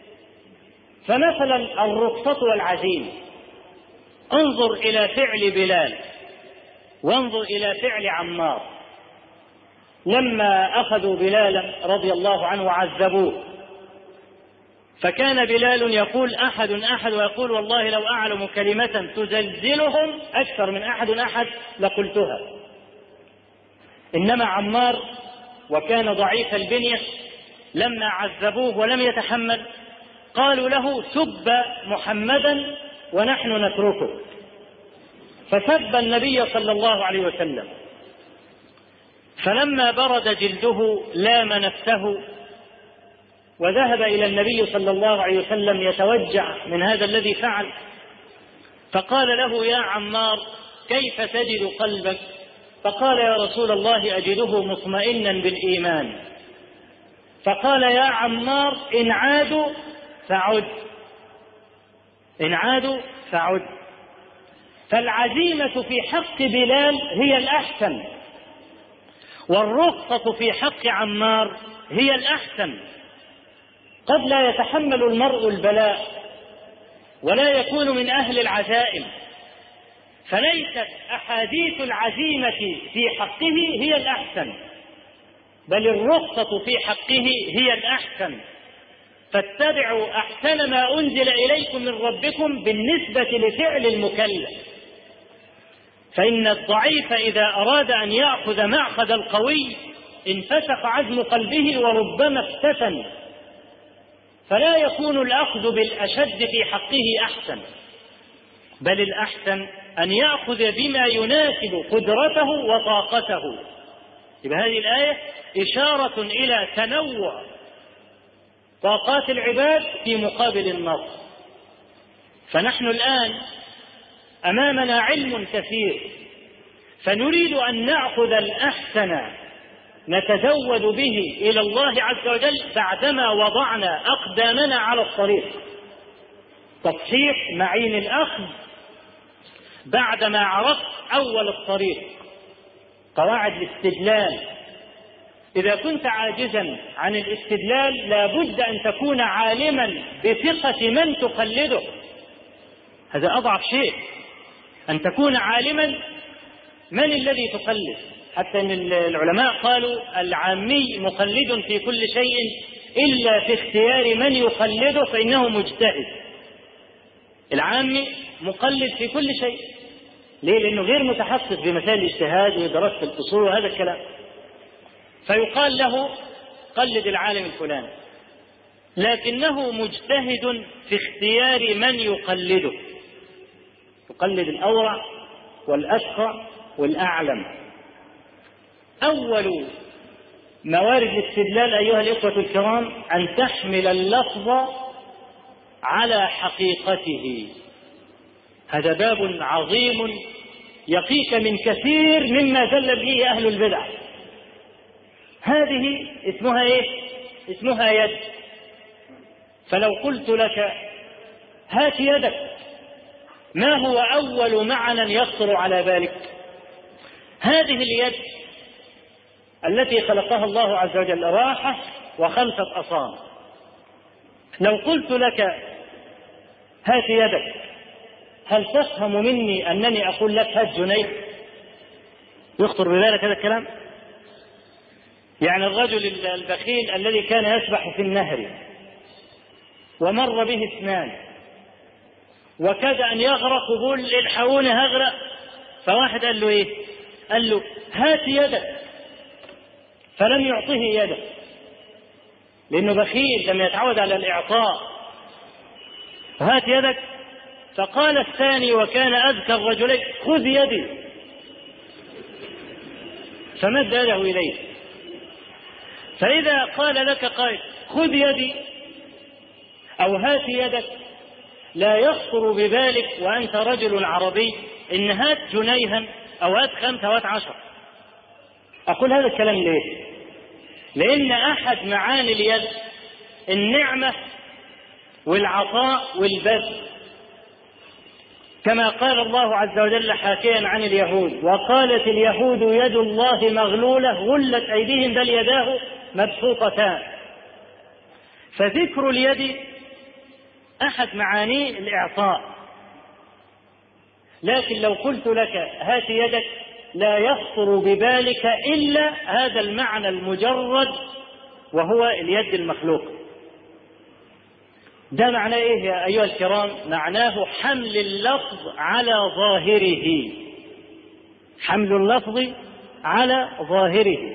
فمثلا الرخصة والعزيمة، انظر إلى فعل بلال وانظر إلى فعل عمار. لما أخذوا بلالا رضي الله عنه وعذبوه، فكان بلال يقول أحد أحد، ويقول والله لو أعلم كلمة تزلزلهم أكثر من أحد أحد لقلتها. إنما عمار وكان ضعيف البنية لما عذبوه ولم يتحمل قالوا له سب محمدا ونحن نتركه، فسب النبي صلى الله عليه وسلم. فلما برد جلده لام نفسه وذهب إلى النبي صلى الله عليه وسلم يتوجع من هذا الذي فعل، فقال له يا عمار كيف تجد قلبك؟ فقال يا رسول الله أجده مطمئنا بالإيمان. فقال يا عمار إن عادوا فعد، إن عادوا فعد. فالعزيمة في حق بلال هي الأحسن، والرخصة في حق عمار هي الأحسن. قد لا يتحمل المرء البلاء ولا يكون من أهل العزائم، فليست أحاديث العزيمة في حقه هي الأحسن، بل الرخصة في حقه هي الأحسن. فاتبعوا أحسن ما أنزل إليكم من ربكم بالنسبة لفعل المكلف. فإن الضعيف إذا أراد أن يأخذ مأخذ القوي انفسخ عزم قلبه وربما افتتن، فلا يكون الأخذ بالأشد في حقه أحسن، بل الأحسن أن يأخذ بما يناسب قدرته وطاقته. يبقى هذه الآية إشارة إلى تنوع طاقات العباد في مقابل النص. فنحن الآن أمامنا علم كثير، فنريد أن نأخذ الأحسن نتزود به إلى الله عز وجل بعدما وضعنا أقدامنا على الطريق. تصحيح معين الأخذ بعدما عرفت أول الطريق، قواعد الاستدلال. إذا كنت عاجزا عن الاستدلال لابد أن تكون عالما بثقة من تقلده، هذا أضعف شيء، أن تكون عالما من الذي تقلد. حتى أن العلماء قالوا العامي مقلد في كل شيء إلا في اختيار من يقلده فإنه مجتهد. العامي مقلد في كل شيء، ليه؟ لأنه غير متحقق بمسائل الاجتهاد ودراسة الأصول وهذا الكلام، فيقال له قلد العالم الفلاني، لكنه مجتهد في اختيار من يقلده، يقلد الأورع والأشقى والأعلم. أول موارد الاستدلال أيها الإخوة الكرام أن تحمل اللفظ على حقيقته. هذا باب عظيم يقيك من كثير مما زل به أهل البدع. هذه اسمها إيه؟ اسمها يد. فلو قلت لك هات يدك، ما هو أول معنى يخطر على بالك؟ هذه اليد التي خلقها الله عز وجل راحة وخمسة أصابع. لو قلت لك هات يدك، هل تفهم مني أنني أقول لك هات جنيه؟ يخطر ببالك هذا الكلام؟ يعني الرجل البخيل الذي كان يسبح في النهر ومر به اثنان وكاد أن يغرق، يقول الحقوني هغرق، فواحد قال له إيه؟ قال له هات يدك، فلم يعطه يده لأنه بخيل لم يتعود على الإعطاء. هات يدك، فقال الثاني وكان أذكى الرجلين خذ يدي، فمد يده إليه. فإذا قال لك قائل خذ يدي أو هات يدك، لا يخطر ببالك وأنت رجل عربي إن هات جنيها أو هات خمسة وهات عشر. أقول هذا الكلام ليه؟ لأن أحد معاني اليد النعمة والعطاء والبذل، كما قال الله عز وجل حاكيا عن اليهود: وقالت اليهود يد الله مغلولة غلت أيديهم بل يداه مبسوطتان. فذكر اليد أحد معانيه الإعطاء، لكن لو قلت لك هات يدك لا يخطر ببالك إلا هذا المعنى المجرد، وهو اليد المخلوقة. ده معناه إيه يا أيها الكرام؟ معناه حمل اللفظ على ظاهره، حمل اللفظ على ظاهره.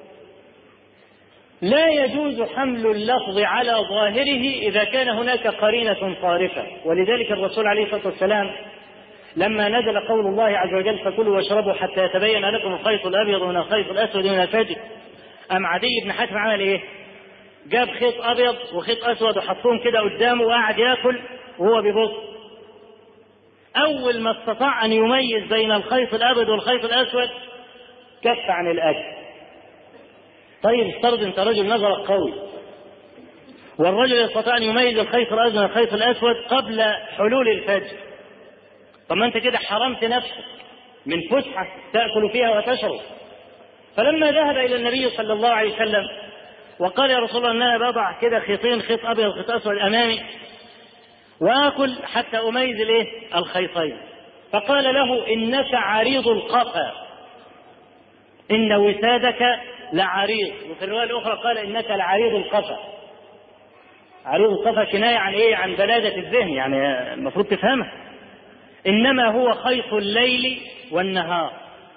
لا يجوز حمل اللفظ على ظاهره إذا كان هناك قرينة صارفة. ولذلك الرسول عليه الصلاة والسلام لما نزل قول الله عز وجل: فكلوا واشربوا حتى يتبين لكم الخيط الأبيض من الخيط الأسود من الفجر، أم عدي بن حاتم عمل إيه؟ جاب خيط أبيض وخيط أسود وحطهم كده قدامه وقعد يأكل وهو بيبص. أول ما استطاع أن يميز بين الخيط الأبيض والخيط الأسود كف عن الأكل. طيب افترض أنت رجل نظرك قوي، والرجل يستطيع أن يميز الخيط الأبيض من الخيط الأسود قبل حلول الفجر. طب ما أنت كده حرمت نفسك من فسحة تأكل فيها وتشرب. فلما ذهب إلى النبي صلى الله عليه وسلم وقال: يا رسول الله، أن أنا بضع كده خيطين، خيط أبيض وخيط أسود أمامي، وآكل حتى أميز الإيه؟ الخيطين. فقال له: إنك عريض القفا، إن وسادك لعريض. وفي الرواية الأخرى قال: إنك لعريض القفا. عريض القفا كناية عن إيه؟ عن بلادة الذهن، يعني المفروض تفهمها. إنما هو خيط الليل والنهار.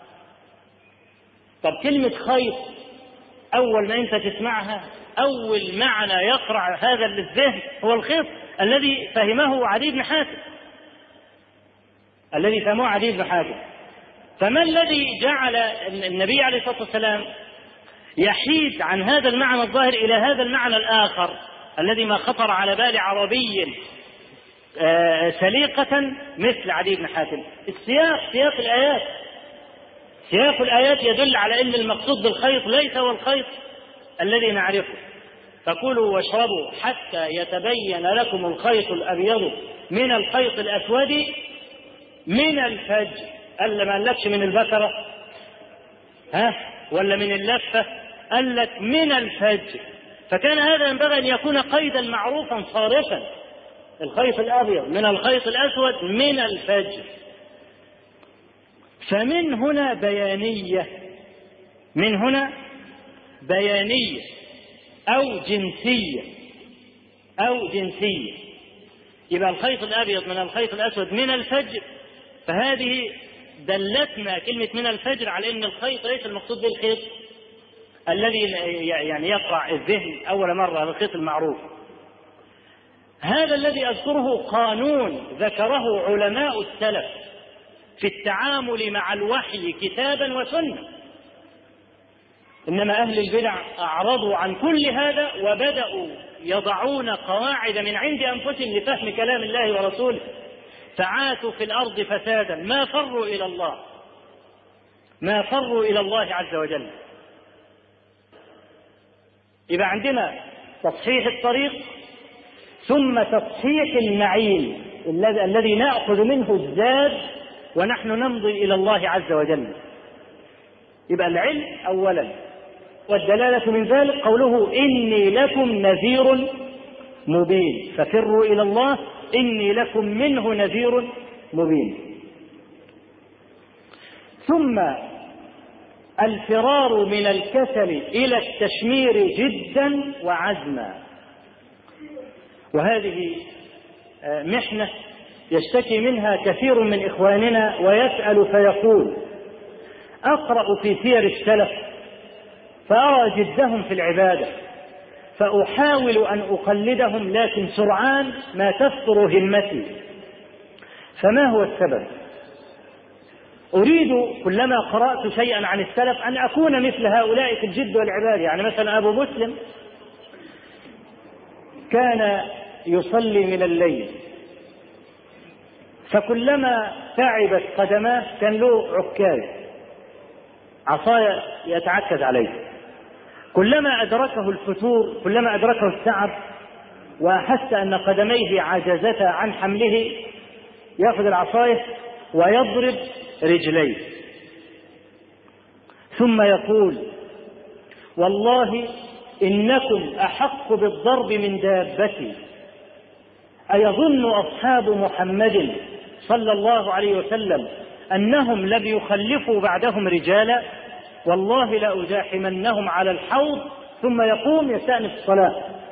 طب كلمة خيط أول ما أنت تسمعها أول معنى يقرع هذا للذهن هو الخيط الذي فهمه عدي بن حاتم، الذي فهمه عدي بن حاتم. فما الذي جعل النبي عليه الصلاة والسلام يحيد عن هذا المعنى الظاهر إلى هذا المعنى الآخر الذي ما خطر على بال عربي سليقة مثل عدي بن حاتم؟ السياق، سياق الآيات. سياق الآيات يدل على أن المقصود بالخيط ليس هو الخيط الذي نعرفه. فكلوا واشربوا حتى يتبين لكم الخيط الأبيض من الخيط الأسود من الفجر. قال ما قالكش من البكرة ها ولا من اللفة، قال لك من الفجر. فكان هذا ينبغي أن يكون قيدا معروفا صارفا: الخيط الأبيض من الخيط الأسود من الفجر. فمن هنا بيانية، من هنا بيانية أو جنسية أو جنسية. يبقى الخيط الأبيض من الخيط الأسود من الفجر، فهذه دلتنا كلمة من الفجر على أن الخيط ليس المقصود بالخيط الذي يعني يقرع الذهن أول مرة، الخيط المعروف. هذا الذي أذكره قانون ذكره علماء السلف في التعامل مع الوحي كتابا وسنة. إنما أهل البدع أعرضوا عن كل هذا وبدأوا يضعون قواعد من عند أنفسهم لفهم كلام الله ورسوله، فعاتوا في الأرض فسادا، ما فروا إلى الله، ما فروا إلى الله عز وجل. يبقى عندنا تصحيح الطريق ثم تصحيح المعين الذي نأخذ منه الزاد ونحن نمضي إلى الله عز وجل. يبقى العلم أولا، والدلالة من ذلك قوله: إني لكم نذير مبين، ففروا إلى الله إني لكم منه نذير مبين. ثم الفرار من الكسل إلى التشمير جدا وعزما، وهذه محنة يشتكي منها كثير من إخواننا ويسأل فيقول: أقرأ في سير السلف فأرى جدهم في العبادة، فأحاول أن أقلدهم لكن سرعان ما تفتر همتي، فما هو السبب؟ أريد كلما قرأت شيئا عن السلف أن أكون مثل هؤلاء في الجد والعبادة. يعني مثلا أبو مسلم كان يصلي من الليل، فكلما تعبت قدماه كان له عكاز، عصاية يتعكز عليه، كلما أدركه الفتور، كلما أدركه التعب وأحس أن قدميه عجزتا عن حمله، يأخذ العصاية ويضرب رجليه، ثم يقول والله إنكم أحق بالضرب من دابتي. أيظن أصحاب محمد صلى الله عليه وسلم أنهم لم يخلفوا بعدهم رجالا؟ والله لأزاحمنهم على الحوض. ثم يقوم يستأنف الصلاة.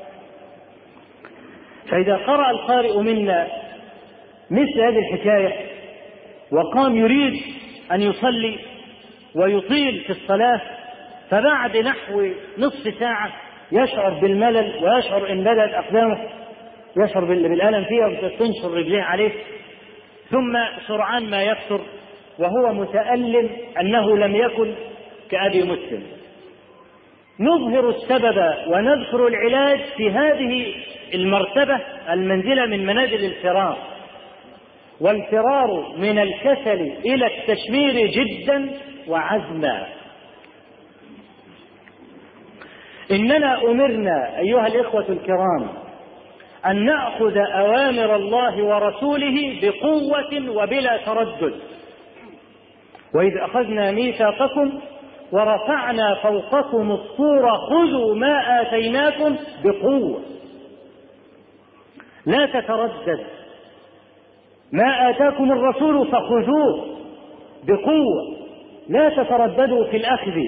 فإذا قرأ القارئ منا مثل هذه الحكاية وقام يريد أن يصلي ويطيل في الصلاة، فبعد نحو نصف ساعة يشعر بالملل ويشعر إن بدأت أقدامه يشعر بالألم فيها وتنشر رجليه عليه، ثم سرعان ما يفتر وهو متألم أنه لم يكن كأبي مسلم. نظهر السبب ونذكر العلاج في هذه المرتبة المنزلة من منازل الفرار، والفرار من الكسل إلى التشمير جدا وعزما. إننا أمرنا أيها الإخوة الكرام أن نأخذ أوامر الله ورسوله بقوة وبلا تردد. وإذ أخذنا ميثاقكم ورفعنا فوقكم الطور خذوا ما آتيناكم بقوة. لا تتردد، ما آتاكم الرسول فخذوه بقوة، لا تترددوا في الأخذ.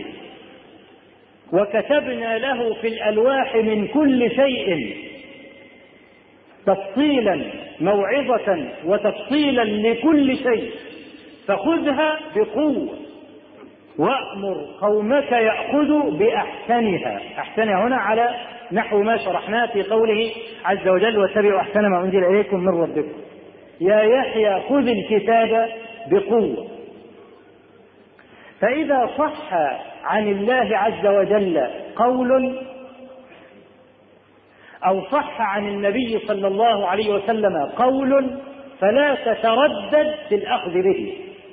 وكتبنا له في الألواح من كل شيء تفصيلا موعظة وتفصيلا لكل شيء فخذها بقوة وأمر قومك يأخذوا بأحسنها. أحسنها هنا على نحو ما شرحناه في قوله عز وجل واتبعوا أحسن ما أنزل إليكم من ربكم. يا يحيى خذ الكتاب بقوة. فإذا صح عن الله عز وجل قول أو صح عن النبي صلى الله عليه وسلم قول فلا تتردد في الأخذ به.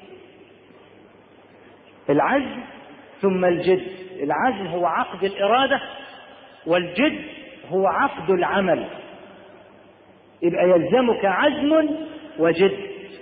العزم ثم الجد. العزم هو عقد الإرادة، والجد هو عقد العمل. يبقى يلزمك عزم وجد.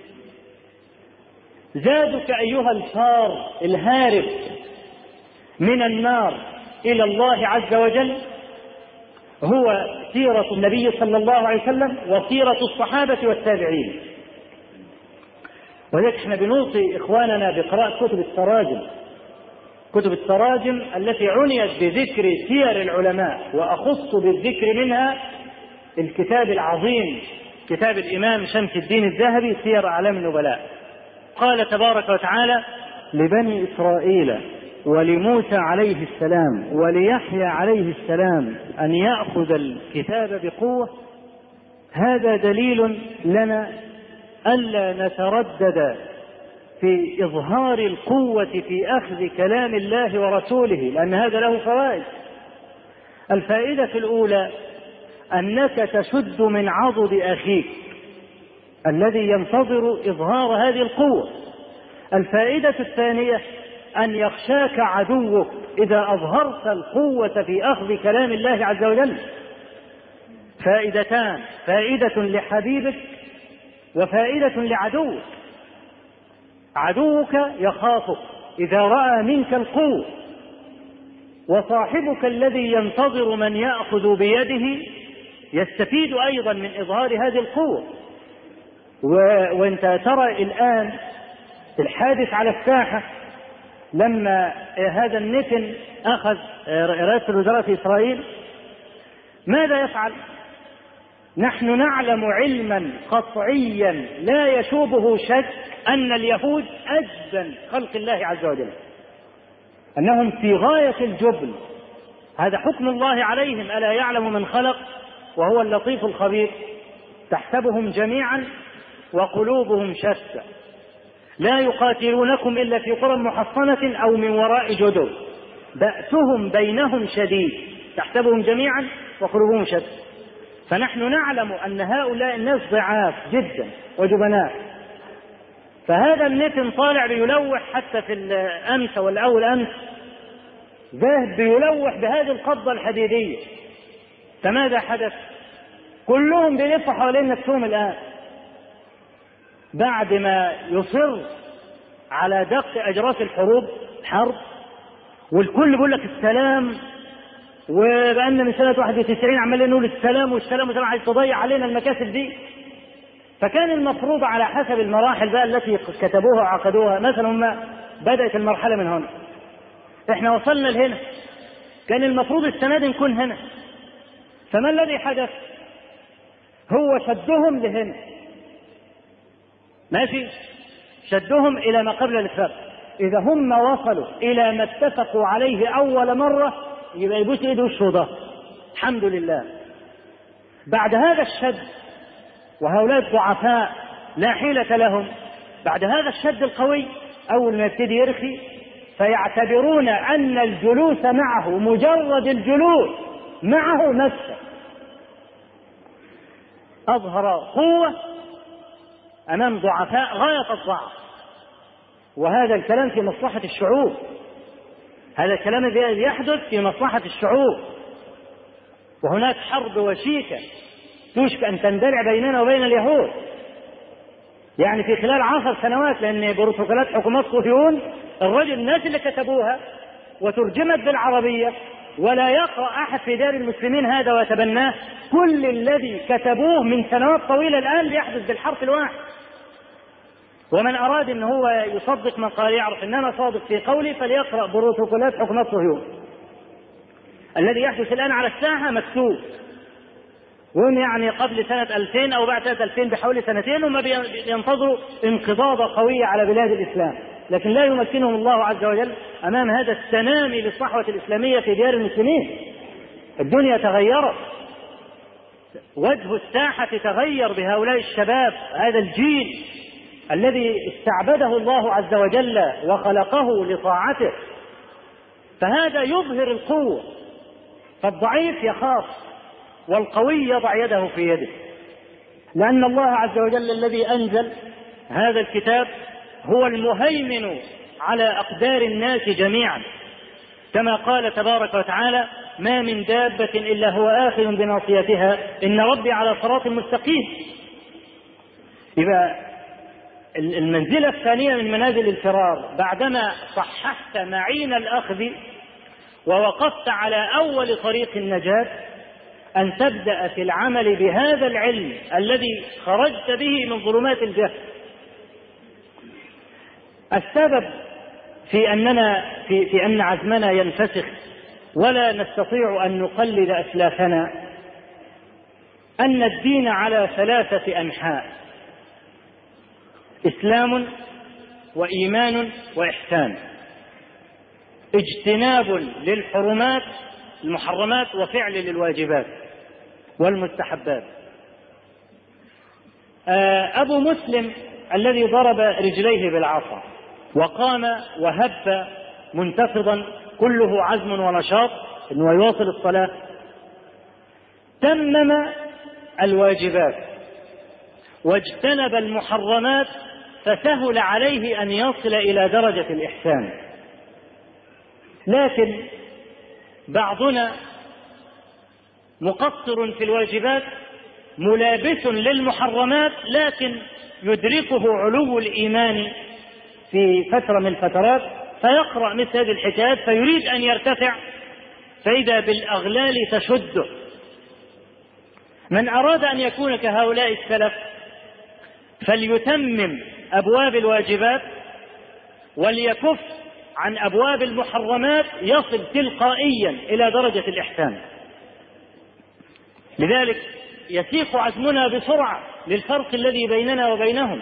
زادك أيها الفار الهارب من النار إلى الله عز وجل هو سيرة النبي صلى الله عليه وسلم وسيرة الصحابة والتابعين. ولذلك احنا بنوصي إخواننا بقراءة كتب التراجم، كتب التراجم التي عنيت بذكر سير العلماء، وأخص بالذكر منها الكتاب العظيم كتاب الإمام شمس الدين الذهبي سير أعلام النبلاء. قال تبارك وتعالى لبني إسرائيل ولموسى عليه السلام وليحيى عليه السلام أن يأخذ الكتاب بقوة. هذا دليل لنا ألا نتردد في إظهار القوة في أخذ كلام الله ورسوله، لأن هذا له فوائد. الفائدة الأولى أنك تشد من عضد أخيك الذي ينتظر إظهار هذه القوة. الفائدة الثانية أن يخشاك عدوك إذا أظهرت القوة في أخذ كلام الله عز وجل. فائدتان: فائدة لحبيبك وفائدة لعدوك. عدوك يخافك إذا رأى منك القوة، وصاحبك الذي ينتظر من يأخذ بيده يستفيد أيضا من إظهار هذه القوة. و... وانت ترى الآن الحادث على الساحة لما هذا النتن أخذ رئاسة الوزراء في إسرائيل، ماذا يفعل؟ نحن نعلم علما قطعيا لا يشوبه شك أن اليهود أجبن خلق الله عز وجل، أنهم في غاية الجبن. هذا حكم الله عليهم، ألا يعلم من خلق وهو اللطيف الخبير. تحسبهم جميعا وقلوبهم شتى، لا يقاتلونكم إلا في قرى محصنة أو من وراء جدر، بأسهم بينهم شديد، تحسبهم جميعا وقلوبهم شتى. فنحن نعلم أن هؤلاء الناس ضعاف جدا وجبناء. فهذا النتن طالع بيلوح حتى في الأمس والأول أمس، ذاهب بيلوح بهذه القبضة الحديدية. فماذا حدث؟ كلهم بيلفوا حوالين نفسهم الآن. بعد ما يصر على دق أجراس الحروب حرب، والكل بيقول لك السلام، وبقالنا من سنة واحد وتسعين عمالين نقول السلام والسلام والسلام، عايز تضيع علينا المكاسب دي. فكان المفروض على حسب المراحل بقى التي كتبوها وعقدوها، مثلا هم بدأت المرحلة من هنا، احنا وصلنا لهنا، كان المفروض السنة دي نكون هنا. فما الذي حدث؟ هو شدهم لهنا، ماشي، شدهم إلى ما قبل الإتفاق. إذا هم وصلوا إلى ما اتفقوا عليه أول مرة يبقى يبوس إيده وشه وضهره، الحمد لله. بعد هذا الشد، وهؤلاء الضعفاء لا حيلة لهم، بعد هذا الشد القوي أول ما يبتدي يرخي فيعتبرون أن الجلوس معه، مجرد الجلوس معه نفسه، أظهر قوة أمام ضعفاء غاية الضعف. وهذا الكلام في مصلحة الشعوب، هذا الكلام الذي يحدث في مصلحة الشعوب. وهناك حرب وشيكة توشك أن تندلع بيننا وبين اليهود، يعني في خلال عشر سنوات، لأن بروتوكولات حكومات صهيون الرجل الناس اللي كتبوها وترجمت بالعربية ولا يقرأ أحد في دار المسلمين هذا ويتبناه، كل الذي كتبوه من سنوات طويلة الآن ليحدث بالحرف الواحد. ومن أراد أن هو يصدق من قال يعرف أن أنا صادق في قولي فليقرأ بروتوكولات حكومات صهيون. الذي يحدث الآن على الساحة مكتوب، وهم يعني قبل سنة ألفين أو بعد سنة ألفين بحوالي سنتين هم ينتظروا انقضاض قوية على بلاد الإسلام، لكن لا يمكنهم الله عز وجل أمام هذا التنامي للصحوة الإسلامية في ديار المسلمين. الدنيا تغيرت، وجه الساحة تغير بهؤلاء الشباب، هذا الجيل الذي استعبده الله عز وجل وخلقه لطاعته، فهذا يظهر القوة. فالضعيف يخاف والقوي يضع يده في يده، لأن الله عز وجل الذي أنزل هذا الكتاب هو المهيمن على أقدار الناس جميعا، كما قال تبارك وتعالى: ما من دابة إلا هو آخذ بناصيتها إن ربي على صراط مستقيم. يبقى المنزلة الثانية من منازل الفرار، بعدما صححت معين الأخذ ووقفت على أول طريق النجاة، أن تبدأ في العمل بهذا العلم الذي خرجت به من ظلمات الجهل. السبب في أننا في, في أن عزمنا ينفسخ ولا نستطيع أن نقلد أسلافنا أن الدين على ثلاثة أنحاء: إسلام وإيمان وإحسان، اجتناب للحرمات المحرمات وفعل للواجبات والمستحبات. أبو مسلم الذي ضرب رجليه بالعصا وقام وهب منتفضا كله عزم ونشاط انه يواصل الصلاة، تمم الواجبات واجتنب المحرمات، فسهل عليه أن يصل إلى درجة الإحسان. لكن بعضنا مقصر في الواجبات ملابس للمحرمات، لكن يدركه علو الإيمان في فترة من الفترات فيقرأ مثل هذه الحكايات فيريد أن يرتفع، فإذا بالأغلال تشده. من أراد أن يكون كهؤلاء السلف فليتمم أبواب الواجبات وليكف عن أبواب المحرمات، يصل تلقائيا إلى درجة الإحسان. لذلك يسيق عزمنا بسرعة للفرق الذي بيننا وبينهم.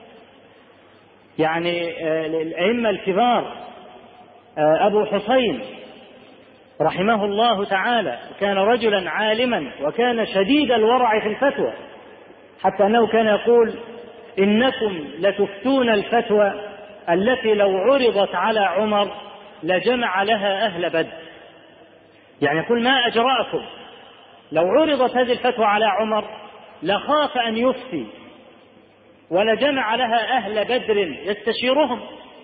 يعني الأئمة الكبار، أبو حسين رحمه الله تعالى كان رجلا عالما وكان شديد الورع في الفتوى، حتى أنه كان يقول: إنكم لتفتون الفتوى التي لو عرضت على عمر لجمع لها أهل بدر. يعني يقول: ما أجرأكم، لو عرضت هذه الفتوى على عمر لخاف أن يفتي ولجمع لها أهل بدر يستشيرهم.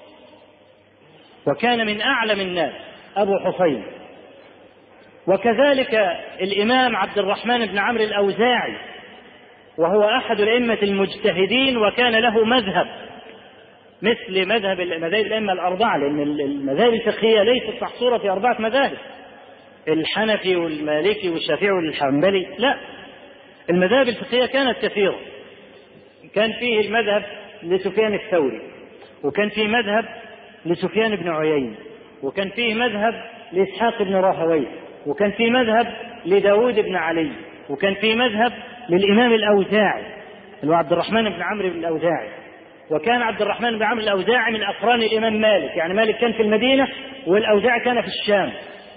وكان من أعلم الناس أبو حسين. وكذلك الإمام عبد الرحمن بن عمرو الأوزاعي وهو أحد الأئمة المجتهدين، وكان له مذهب مثل مذهب مذاهب الأئمة الأربعة، لأن المذاهب الفقهية ليست محصورة في أربعة مذاهب، الحنفي والمالكي والشافعي والحنبلي، لا، المذاهب الفقهية كانت كثيرة. كان فيه المذهب لسفيان الثوري، وكان فيه مذهب لسفيان بن عيينة، وكان فيه مذهب لإسحاق بن راهويه، وكان فيه مذهب لداود بن علي، وكان فيه مذهب للإمام الأوزاعي اللي هو عبد الرحمن بن عمرو بن الأوزاعي. وكان عبد الرحمن بن عمرو الأوزاعي من أقران الإمام مالك، يعني مالك كان في المدينة والأوزاعي كان في الشام.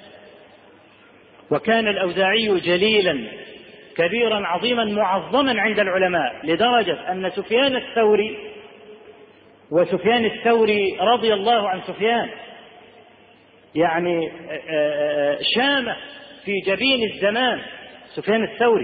وكان الأوزاعي جليلا كبيرا عظيما معظما عند العلماء، لدرجة أن سفيان الثوري وسفيان الثوري رضي الله عن سفيان يعني شامة في جبين الزمان سفيان الثوري،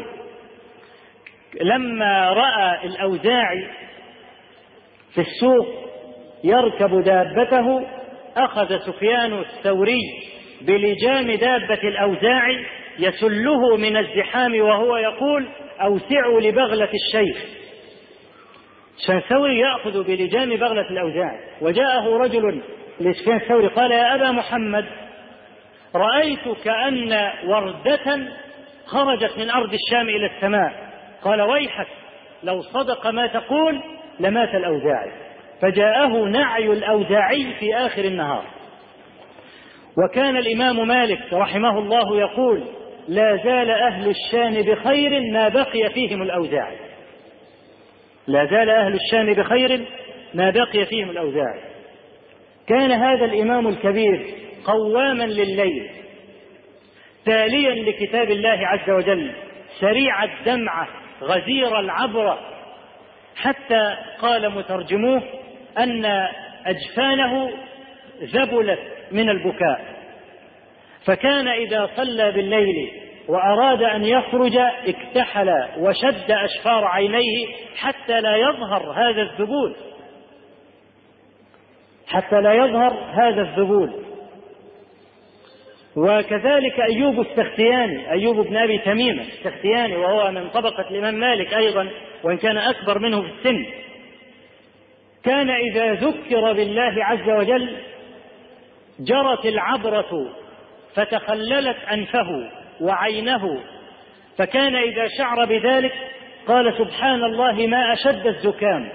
لما رأى الأوزاعي في السوق يركب دابته أخذ سفيان الثوري بلجام دابة الأوزاعي يسله من الزحام وهو يقول: أوسعوا لبغلة الشيخ. سفيان الثوري يأخذ بلجام بغلة الأوزاعي. وجاءه رجل لسفيان الثوري قال: يا أبا محمد، رأيت كأن وردة خرجت من أرض الشام إلى السماء. قال: ويحك، لو صدق ما تقول لمات الأوزاعي. فجاءه نعي الأوزاعي في آخر النهار. وكان الإمام مالك رحمه الله يقول: لا زال أهل الشام بخير ما بقي فيهم الأوزاعي. لا زال أهل الشام بخير ما بقي فيهم الأوزاعي. كان هذا الإمام الكبير قواما لليل، تاليا لكتاب الله عز وجل، سريع الدمعة غزير العبرة، حتى قال مترجموه أن أجفانه ذبلت من البكاء. فكان إذا صلى بالليل وأراد أن يخرج اكتحل وشد أشفار عينيه حتى لا يظهر هذا الذبول، حتى لا يظهر هذا الذبول. وكذلك أيوب السختياني، أيوب بن أبي تميمة السختياني، وهو من طبقة الإمام مالك أيضا وإن كان أكبر منه في السن، كان إذا ذكر بالله عز وجل جرت العبرة فتخللت أنفه وعينه، فكان إذا شعر بذلك قال: سبحان الله ما أشد الزكام،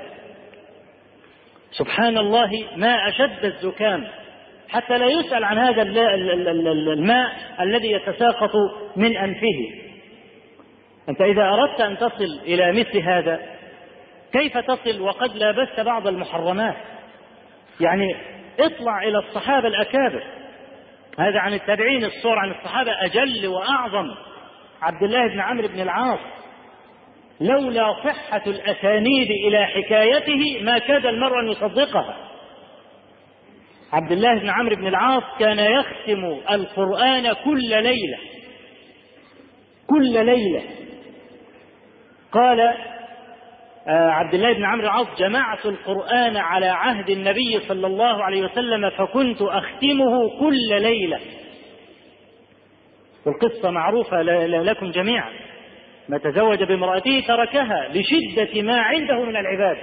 سبحان الله ما أشد الزكام، حتى لا يسأل عن هذا الماء الذي يتساقط من أنفه. أنت إذا أردت أن تصل إلى مثل هذا كيف تصل وقد لابست بعض المحرمات؟ يعني اطلع إلى الصحابة الأكابر، هذا عن التابعين، الصور عن الصحابة أجل وأعظم. عبد الله بن عمرو بن العاص لولا صحة الأسانيد إلى حكايته ما كاد المرء أن يصدقها. عبد الله بن عمرو بن العاص كان يختم القرآن كل ليلة، كل ليلة. قال عبد الله بن عمرو العاص: جمعت القرآن على عهد النبي صلى الله عليه وسلم فكنت أختمه كل ليلة. والقصة معروفة لكم جميعا، ما تزوج بامرأته تركها لشدة ما عنده من العبادة،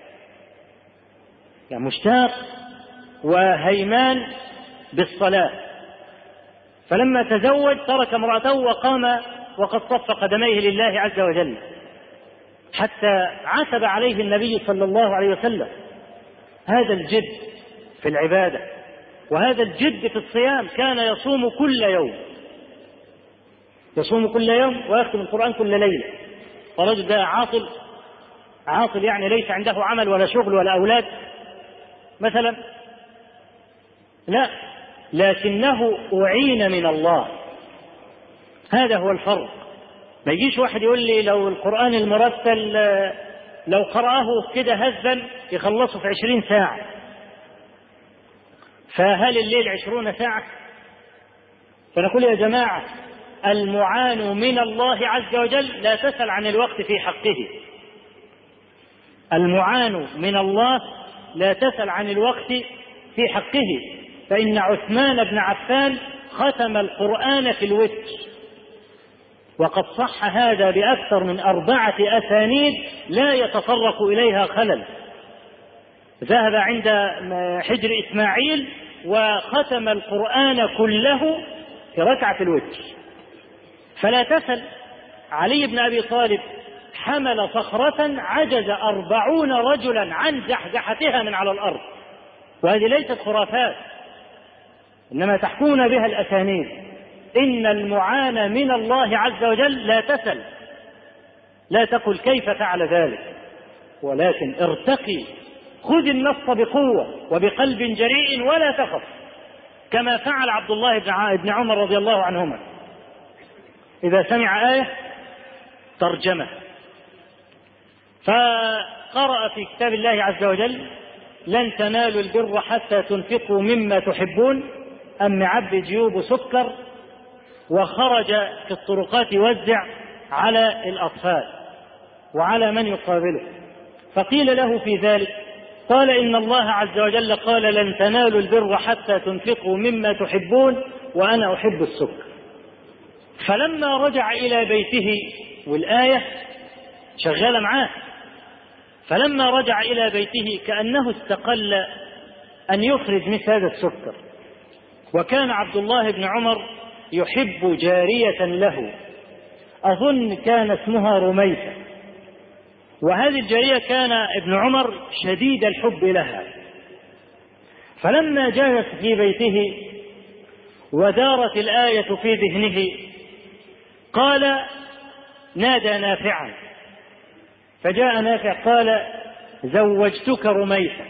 يعني مشتاق وهيمان بالصلاة. فلما تزوج ترك امرأته وقام وقد صف قدميه لله عز وجل، حتى عتب عليه النبي صلى الله عليه وسلم. هذا الجد في العبادة وهذا الجد في الصيام. كان يصوم كل يوم، يصوم كل يوم ويختم القرآن كل ليلة. ورجل ده عاطل، عاطل يعني ليس عنده عمل ولا شغل ولا أولاد مثلا، لا، لكنه أعين من الله. هذا هو الفرق. ما يجيش واحد يقول لي لو القرآن المرتل لو قرأه كده هزا يخلصه في عشرين ساعة، فهل الليل عشرون ساعة؟ فنقول يا جماعة المعان من الله عز وجل لا تسأل عن الوقت في حقه. المعان من الله لا تسأل عن الوقت في حقه. فإن عثمان بن عفان ختم القرآن في الوتر، وقد صح هذا بأكثر من أربعة أسانيد لا يتطرق إليها خلل. ذهب عند حجر إسماعيل وختم القرآن كله في ركعة الوتر. فلا تسل، علي بن أبي طالب حمل صخرة عجز أربعون رجلا عن زحزحتها من على الأرض، وهذه ليست خرافات إنما تحكون بها الأسانيد. إن المعانى من الله عز وجل لا تسل، لا تقل كيف فعل ذلك، ولكن ارتقي، خذ النص بقوة وبقلب جريء ولا تخف، كما فعل عبد الله بن عمر رضي الله عنهما إذا سمع آية ترجمة. فقرأ في كتاب الله عز وجل: لن تنالوا البر حتى تنفقوا مما تحبون، أم معبي جيوب سكر، وخرج في الطرقات يوزع على الأطفال وعلى من يقابله. فقيل له في ذلك قال: إن الله عز وجل قال: لن تنالوا البر حتى تنفقوا مما تحبون، وأنا أحب السكر. فلما رجع إلى بيته، والآية شغالة معاه، فلما رجع إلى بيته كأنه استقل أن يخرج مثل هذا السكر. وكان عبد الله بن عمر يحب جارية له، أظن كان اسمها رميثة، وهذه الجارية كان ابن عمر شديد الحب لها. فلما جلس في بيته ودارت الآية في ذهنه قال: نادى نافعا، فجاء نافع قال: زوجتك رميثة،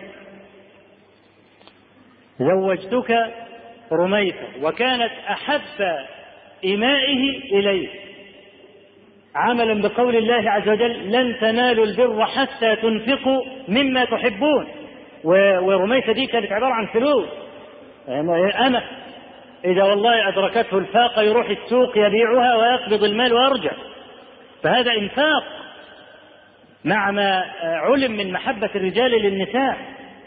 زوجتك رميثة، وكانت أحب إمائه إليه، عملا بقول الله عز وجل: لن تنالوا البر حتى تنفقوا مما تحبون. ورميثة دي كانت عبارة عن فلوس، أنا إذا والله أدركته الفاقة يروح السوق يبيعها ويقبض المال ويرجع. فهذا إنفاق مع ما علم من محبة الرجال للنساء.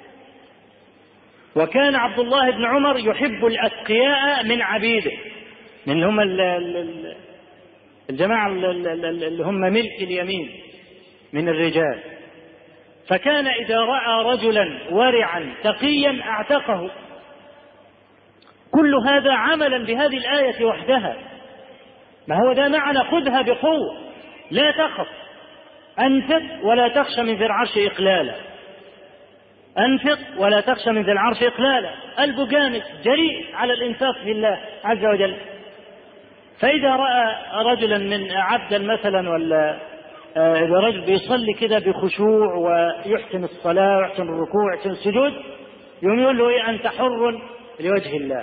وكان عبد الله بن عمر يحب الأتقياء من عبيده، من هم الجماعة اللي هم ملك اليمين من الرجال. فكان إذا رأى رجلا ورعا تقيا أعتقه. كل هذا عملا بهذه الآية وحدها. ما هو ده معنى خذها بقوة، لا تخف، أنفق ولا تخشى من ذي العرش إقلالا، أنفق ولا تخشى من ذي العرش إقلالا. قلبه جامد جريء على الإنفاق في الله عز وجل. فإذا رأى رجلا من عبدا مثلا، ولا إذا رجل بيصلي كده بخشوع ويحسن الصلاة ويحسن الركوع ويحسن السجود، يوم يقول له: إيه أنت حر لوجه الله.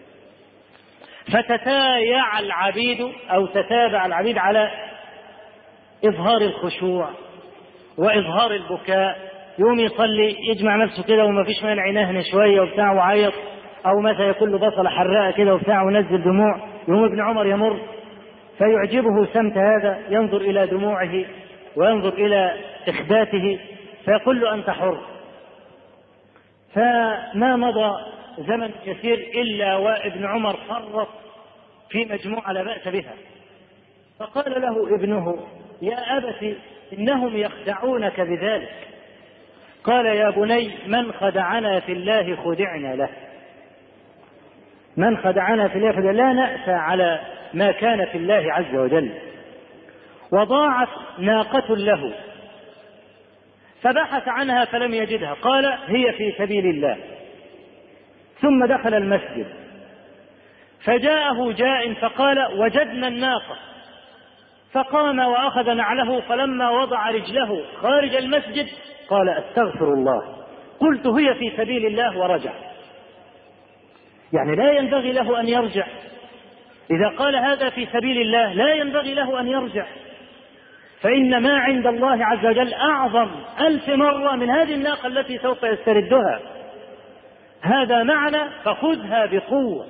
فتتايع العبيد أو تتابع العبيد على إظهار الخشوع وإظهار البكاء. يوم يصلي يجمع نفسه كده وما فيش مانع ينهن شوية وبتاع وعيط، أو مثلا يكون له بصلة حراقة كده وبتاع ونزل دموع. يوم ابن عمر يمر فيعجبه سمت هذا، ينظر إلى دموعه وينظر إلى إخباته فيقول له: أنت حر. فما مضى زمن كثير إلا وابن عمر فرط في مجموعة لا بأس بها. فقال له ابنه: يا أبت إنهم يخدعونك بذلك. قال: يا بني من خدعنا في الله خدعنا له، من خدعنا في الله خدعنا، لا نأسى على ما كان في الله عز وجل. وضاعت ناقة له فبحث عنها فلم يجدها، قال: هي في سبيل الله. ثم دخل المسجد فجاءه جاء فقال: وجدنا الناقة. فقام وأخذ نعله، فلما وضع رجله خارج المسجد قال: استغفر الله، قلت هي في سبيل الله، ورجع. يعني لا ينبغي له أن يرجع. إذا قال هذا في سبيل الله لا ينبغي له أن يرجع، فإن ما عند الله عز وجل أعظم ألف مرة من هذه الناقة التي سوف يستردها. هذا معنى فخذها بقوة.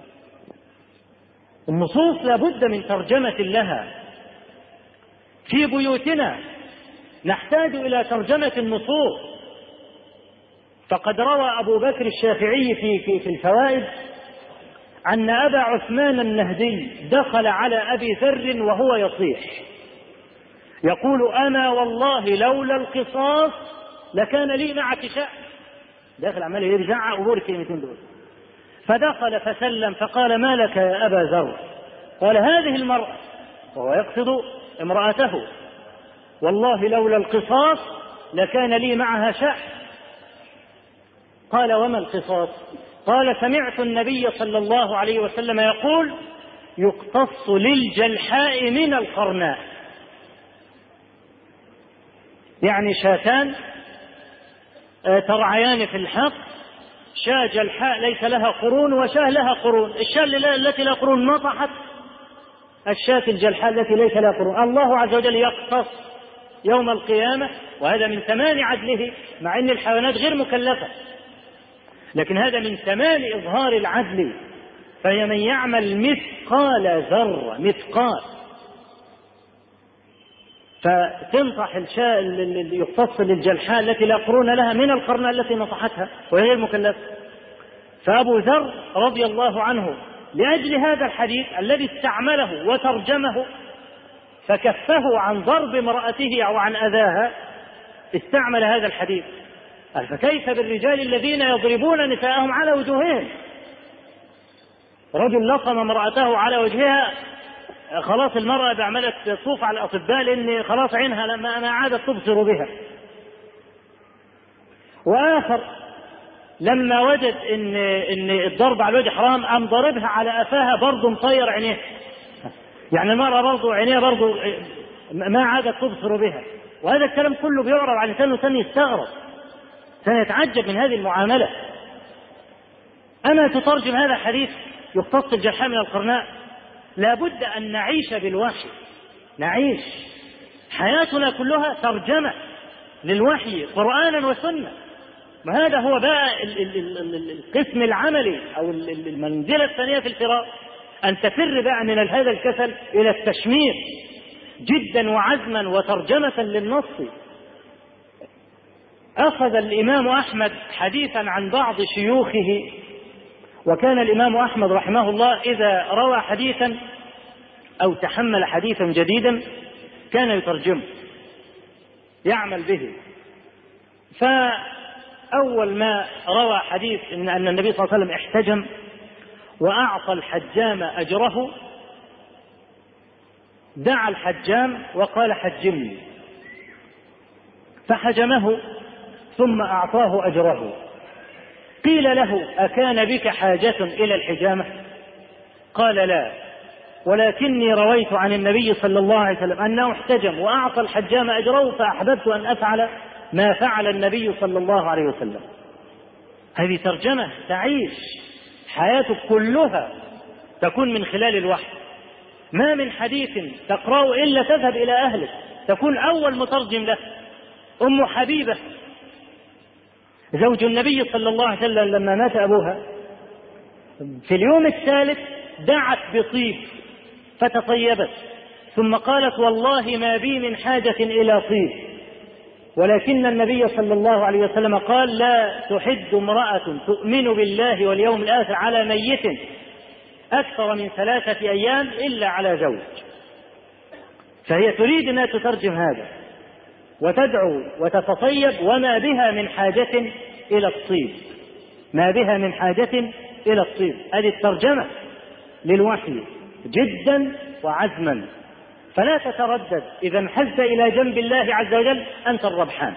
النصوص لابد من ترجمة لها. في بيوتنا نحتاج إلى ترجمة النصوص. فقد روى أبو بكر الشافعي في, في, في الفوائد أن أبا عثمان النهدي دخل على أبي ذر وهو يصيح يقول أنا والله لولا القصاص لكان لي معك شأن. داخل عمال يرجع أبور الكلمتين دول. فدخل فسلم فقال ما لك يا أبا ذر؟ قال هذه المرأة، وهو يقصد امرأته، والله لولا القصاص لكان لي معها شأن. قال وما القصاص؟ قال سمعت النبي صلى الله عليه وسلم يقول يقتص للجلحاء من القرناء، يعني شاتان ترعيان في الحق، شاة جلحاء ليس لها قرون وشاة لها قرون. الشاة التي لها قرون نطحت الشاة الجلحاء التي ليس لها قرون. الله عز وجل يقتص يوم القيامة، وهذا من تمام عدله، مع أن الحيوانات غير مكلفة، لكن هذا من تمام إظهار العدل. فهي من يعمل مثقال ذرة، مثقال، فتنطح الشاة اللي يقتص للجلحاء التي لا قرون لها من القرناء التي نطحتها وهي غير مكلفة. فأبو ذر رضي الله عنه لأجل هذا الحديث الذي استعمله وترجمه فكفه عن ضرب امرأته أو عن أذاها، استعمل هذا الحديث. فكيف بالرجال الذين يضربون نساءهم على وجوههم؟ رجل لطم امرأته على وجهها، خلاص المرأة بعملت تطوف على الأطباء لأن خلاص عينها لما أنا عادت تبصر بها. وآخر لما وجد إن إن الضرب على الوجه حرام قام ضربها على أفاها برضه مطير عينيها، يعني المرأة برضه عينيها برضه ما عادت تبصر بها. وهذا الكلام كله بيعرض على لسانه، ثاني يستغرب، ثاني يتعجب من هذه المعاملة. أما تترجم هذا الحديث يقتص الجلحاء من القرناء؟ لابد أن نعيش بالوحي، نعيش حياتنا كلها ترجمة للوحي قرآنا وسنة. وهذا هو بقى القسم العملي أو المنزلة الثانية في الفرار، أن تفر بقى من هذا الكسل إلى التشمير جدا وعزما وترجمة للنص. أخذ الإمام أحمد حديثا عن بعض شيوخه، وكان الإمام أحمد رحمه الله إذا روى حديثا أو تحمل حديثا جديدا كان يترجمه يعمل به. فأول ما روى حديث إن أن النبي صلى الله عليه وسلم احتجم وأعطى الحجام أجره، دعا الحجام وقال حجمني، فحجمه ثم أعطاه أجره. قيل له أكان بك حاجة إلى الحجامة؟ قال لا، ولكني رويت عن النبي صلى الله عليه وسلم أنه احتجم وأعطى الحجام أجره فأحببت أن أفعل ما فعل النبي صلى الله عليه وسلم. هذه ترجمة تعيش حياتك كلها تكون من خلال الوحي. ما من حديث تقرأه إلا تذهب إلى أهلك تكون أول مترجم له. أم حبيبة زوج النبي صلى الله عليه وسلم لما مات أبوها في اليوم الثالث دعت بطيب فتطيبت، ثم قالت والله ما بي من حاجة إلى طيب، ولكن النبي صلى الله عليه وسلم قال لا تحد امرأة تؤمن بالله واليوم الآخر على ميت أكثر من ثلاثة أيام إلا على زوج. فهي تريد أن تترجم هذا وتدعو وتتطيب، وما بها من حاجة إلى الطيب، ما بها من حاجة إلى الطيب. هذه الترجمة للوحي جدا وعزما. فلا تتردد إذا انحزت إلى جنب الله عز وجل أنت الربحان.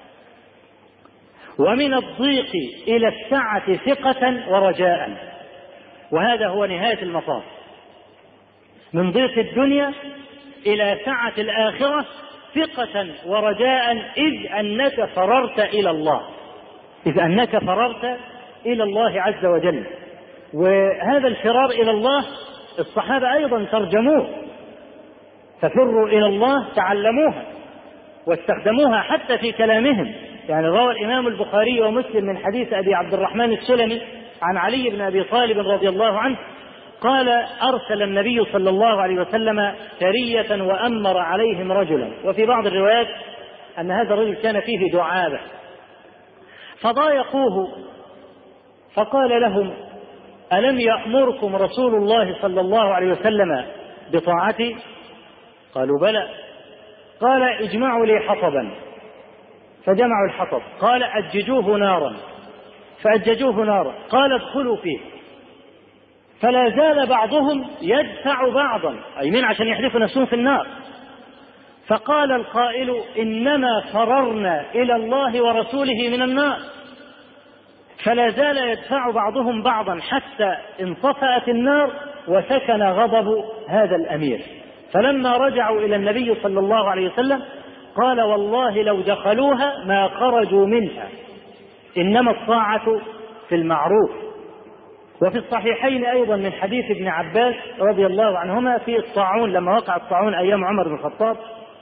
ومن الضيق إلى السعة ثقة ورجاء، وهذا هو نهاية المطاف. من ضيق الدنيا إلى سعة الآخرة ثقة ورجاء، إذ أنك فررت إلى الله، إذ أنك فررت إلى الله عز وجل. وهذا الفرار إلى الله الصحابة أيضا ترجموه، ففروا إلى الله تعلموها واستخدموها حتى في كلامهم. يعني روى الإمام البخاري ومسلم من حديث أبي عبد الرحمن السلمي عن علي بن أبي طالب رضي الله عنه قال أرسل النبي صلى الله عليه وسلم سرية وأمر عليهم رجلا، وفي بعض الروايات أن هذا الرجل كان فيه دعابة، فضايقوه فقال لهم ألم يأمركم رسول الله صلى الله عليه وسلم بطاعتي؟ قالوا بلى. قال اجمعوا لي حطبا، فجمعوا الحطب. قال أججوه نارا، فأججوه نارا. قال ادخلوا فيه. فلا زال بعضهم يدفع بعضا، أي من عشان يحدفوا نفسهم في النار. فقال القائل إنما فررنا إلى الله ورسوله من النار. فلا زال يدفع بعضهم بعضا حتى انطفأت النار وسكن غضب هذا الأمير. فلما رجعوا إلى النبي صلى الله عليه وسلم قال والله لو دخلوها ما خرجوا منها، إنما الطاعة في المعروف. وفي الصحيحين أيضا من حديث ابن عباس رضي الله عنهما في الطاعون، لما وقع الطاعون أيام عمر بن الخطاب،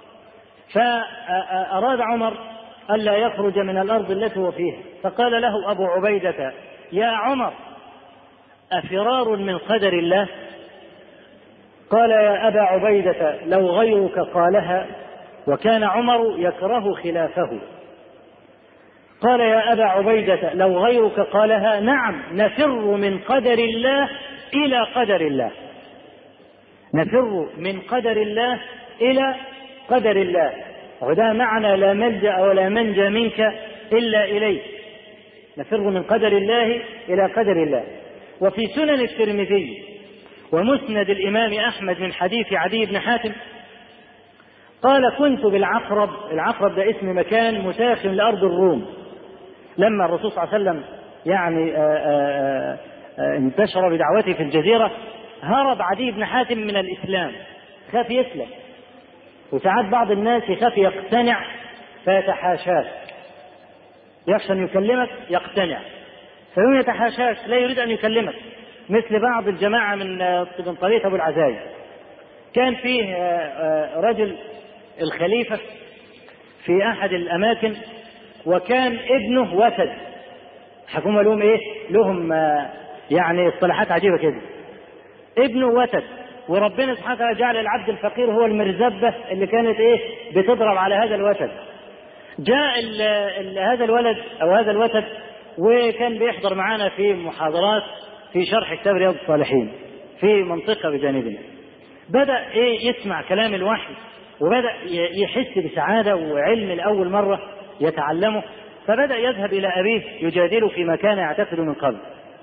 فأراد عمر ألا يخرج من الأرض التي هو فيها، فقال له أبو عبيدة يا عمر أفرار من قدر الله؟ قال يا أبا عبيدة لو غيرك قالها، وكان عمر يكره خلافه. قال يا أبا عبيدة لو غيرك قالها نعم نفر من قدر الله إلى قدر الله، نفر من قدر الله إلى قدر الله. وده معنى لا ملجأ ولا منجى منك إلا إليك، نفر من قدر الله إلى قدر الله. وفي سنن الترمذي ومسند الإمام أحمد من حديث عدي بن حاتم قال كنت بالعقرب، العقرب ده اسم مكان متاخم لأرض الروم، لما الرسول صلى الله عليه وسلم يعني آآ آآ آآ انتشر بدعوته في الجزيرة هرب عدي بن حاتم من الإسلام، خاف يسلم. وساعات بعض الناس يخاف يقتنع فيتحاشاك، يخشى أن يكلمك يقتنع فيوم يتحاشاك لا يريد أن يكلمك، مثل بعض الجماعة من طريقة أبو العزايز. كان فيه رجل الخليفة في أحد الأماكن وكان ابنه وتد، حكومة لهم إيه؟ لهم يعني اصطلاحات عجيبة كده. ابنه وتد، وربنا سبحانه وتعالى جعل العبد الفقير هو المرزبة اللي كانت إيه؟ بتضرب على هذا الوتد. جاء ال ال هذا الولد أو هذا الوتد وكان بيحضر معنا في محاضرات في شرح كتاب رياض الصالحين في منطقة بجانبنا. بدأ إيه؟ يسمع كلام الوحي وبدأ يحس بسعادة وعلم لأول مرة يتعلمه، فبدأ يذهب إلى أبيه يجادله فيما كان يعتقد من قبل.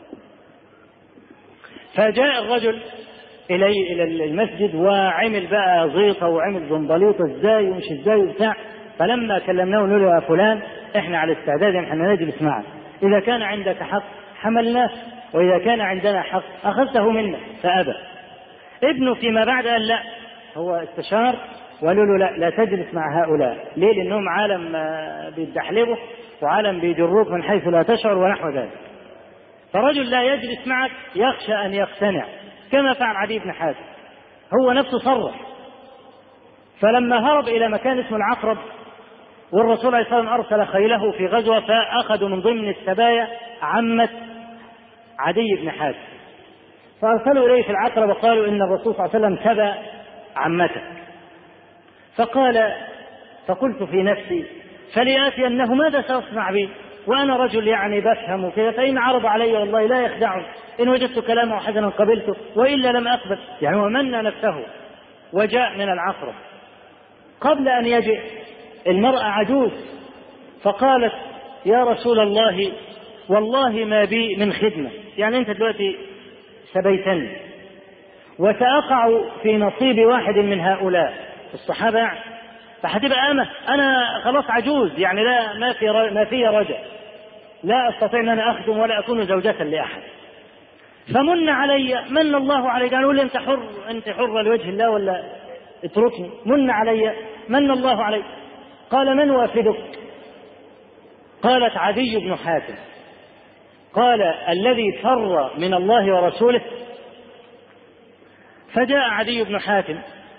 فجاء الرجل إلي إلى المسجد وعمل بقى زيطة وعمل زنبليطة ازاي ومش ازاي وبتاع. فلما كلمناه ونقول له يا فلان احنا على استعداد ان احنا نجلس معك، إذا كان عندك حق حملناه وإذا كان عندنا حق أخذته منا، فأبى. ابنه فيما بعد قال لا، هو استشار وقالوا له لا لا تجلس مع هؤلاء. ليه؟ لأنهم عالم بيتدحلبوا وعالم بيجروك من حيث لا تشعر ونحو ذلك. فرجل لا يجلس معك يخشى أن يقتنع، كما فعل عدي بن حاتم، هو نفسه صرح. فلما هرب إلى مكان اسمه العقرب والرسول عليه الصلاة والسلام أرسل خيله في غزوة، فأخذوا من ضمن السبايا عمة عدي بن حاتم، فأرسلوا إليه في العقرب وقالوا إن الرسول صلى الله عليه وسلم سبى عمته. فقال فقلت في نفسي فليأتي أنه ماذا سأصنع بي وأنا رجل يعني بفهم كذا، فإن عرض علي والله لا يخدعني، إن وجدت كلامه حسنا قبلته وإلا لم أقبل. يعني ومنى نفسه وجاء من العقرب. قبل أن يجئ المرأة عجوز فقالت يا رسول الله والله ما بي من خدمة، يعني أنت دلوقتي سبيتني وسأقع في نصيب واحد من هؤلاء الصحابة يعني، فهتبقى أمة، أنا خلاص عجوز يعني لا ما في ما في رجع، لا أستطيع أن أنا أخدم ولا أكون زوجة لأحد، فمن علي من الله عليك. أنا أقول أنت حر، أنت حر لوجه الله ولا اتركني، من علي من الله عليك. قال من وافدك؟ قالت عدي بن حاتم. قال الذي فر من الله ورسوله. فجاء عدي بن حاتم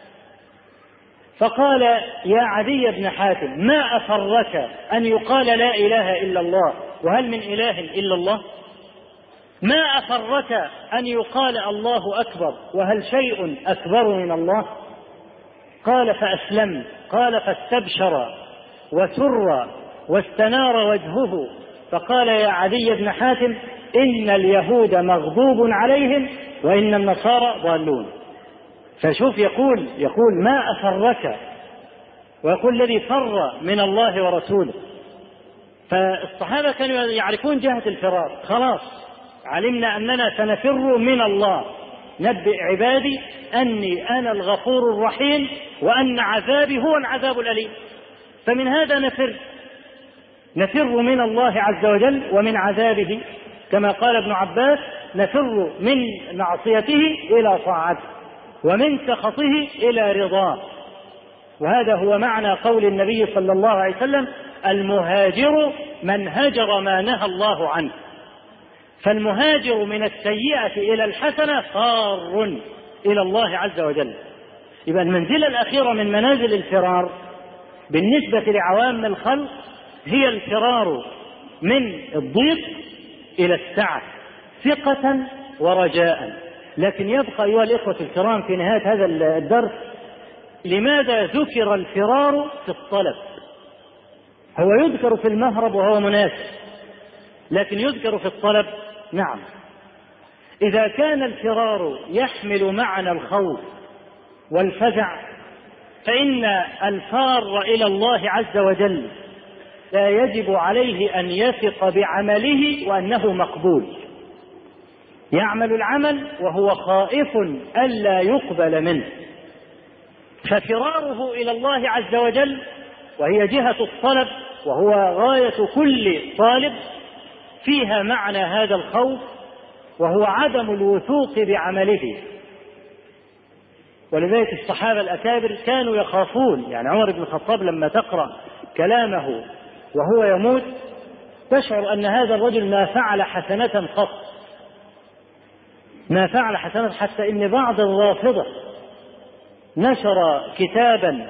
فقال يا عدي بن حاتم ما أفرك أن يقال لا إله إلا الله وهل من إله إلا الله؟ ما أفرك أن يقال الله أكبر وهل شيء أكبر من الله؟ قال فأسلم. قال فاستبشر وسر واستنار وجهه، فقال يا عدي بن حاتم إن اليهود مغضوب عليهم وإن النصارى ضالون. فشوف يقول يقول ما أفرك، ويقول الذي فر من الله ورسوله. فالصحابة كانوا يعرفون جهة الفرار، خلاص علمنا أننا سنفر من الله، نبئ عبادي أني أنا الغفور الرحيم وأن عذابي هو العذاب الأليم. فمن هذا نفر نفر من الله عز وجل ومن عذابه، كما قال ابن عباس نفر من معصيته إلى طاعته ومن سخطه إلى رضاه. وهذا هو معنى قول النبي صلى الله عليه وسلم المهاجر من هجر ما نهى الله عنه. فالمهاجر من السيئة إلى الحسنة فار إلى الله عز وجل. يبقى المنزلة الأخيرة من منازل الفرار بالنسبة لعوام الخلق هي الفرار من الضيق إلى السعة ثقة ورجاء. لكن يبقى أيها الإخوة الكرام في نهاية هذا الدرس لماذا ذكر الفرار في الطلب؟ هو يذكر في المهرب وهو مناسب، لكن يذكر في الطلب نعم. إذا كان الفرار يحمل معنى الخوف والفزع فإن الفار إلى الله عز وجل لا يجب عليه أن يثق بعمله وأنه مقبول. يعمل العمل وهو خائف ألا يقبل منه، ففراره إلى الله عز وجل وهي جهة الطلب وهو غاية كل طالب فيها معنى هذا الخوف وهو عدم الوثوق بعمله. ولذلك الصحابة الأكابر كانوا يخافون، يعني عمر بن الخطاب لما تقرأ كلامه وهو يموت تشعر أن هذا الرجل ما فعل حسنة قط، ما فعل حسنة، حتى إن بعض الرافضة نشر كتابا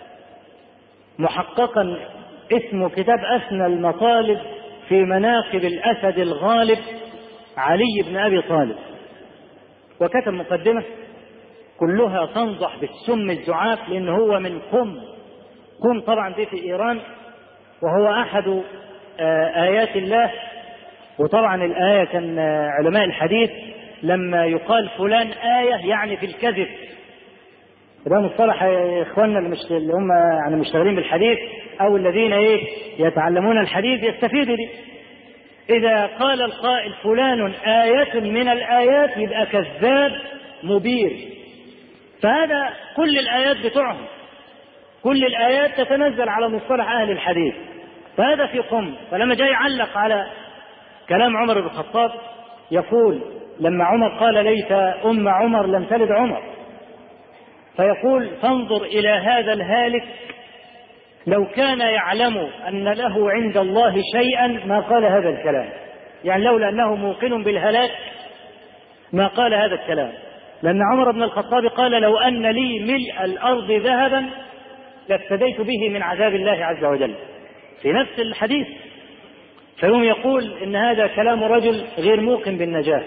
محققا اسمه كتاب أسنى المطالب في مناقب الأسد الغالب علي بن أبي طالب، وكتب مقدمة كلها تنضح بالسم الزعاف، لأنه هو من قم. قم طبعا دي في إيران، وهو أحد آيات الله. وطبعا الآية كان علماء الحديث لما يقال فلان آية يعني في الكذب، ده مصطلح إخواننا اللي, مش اللي هم يعني مشتغلين بالحديث أو الذين إيه يتعلمون الحديث يستفيدوا دي. إذا قال القائل فلان آية من الآيات يبقى كذاب مبير. فهذا كل الآيات بتوعهم، كل الآيات تتنزل على مصطلح أهل الحديث، فهذا في قم. فلما جاي يعلق على كلام عمر بن الخطاب يقول لما عمر قال ليت أم عمر لم تلد عمر، فيقول فانظر إلى هذا الهالك لو كان يعلم أن له عند الله شيئا ما قال هذا الكلام، يعني لولا أنه موقن بالهلاك ما قال هذا الكلام. لأن عمر بن الخطاب قال لو أن لي ملء الأرض ذهبا لافتديت به من عذاب الله عز وجل في نفس الحديث. فيوم يقول إن هذا كلام رجل غير موقن بالنجاة،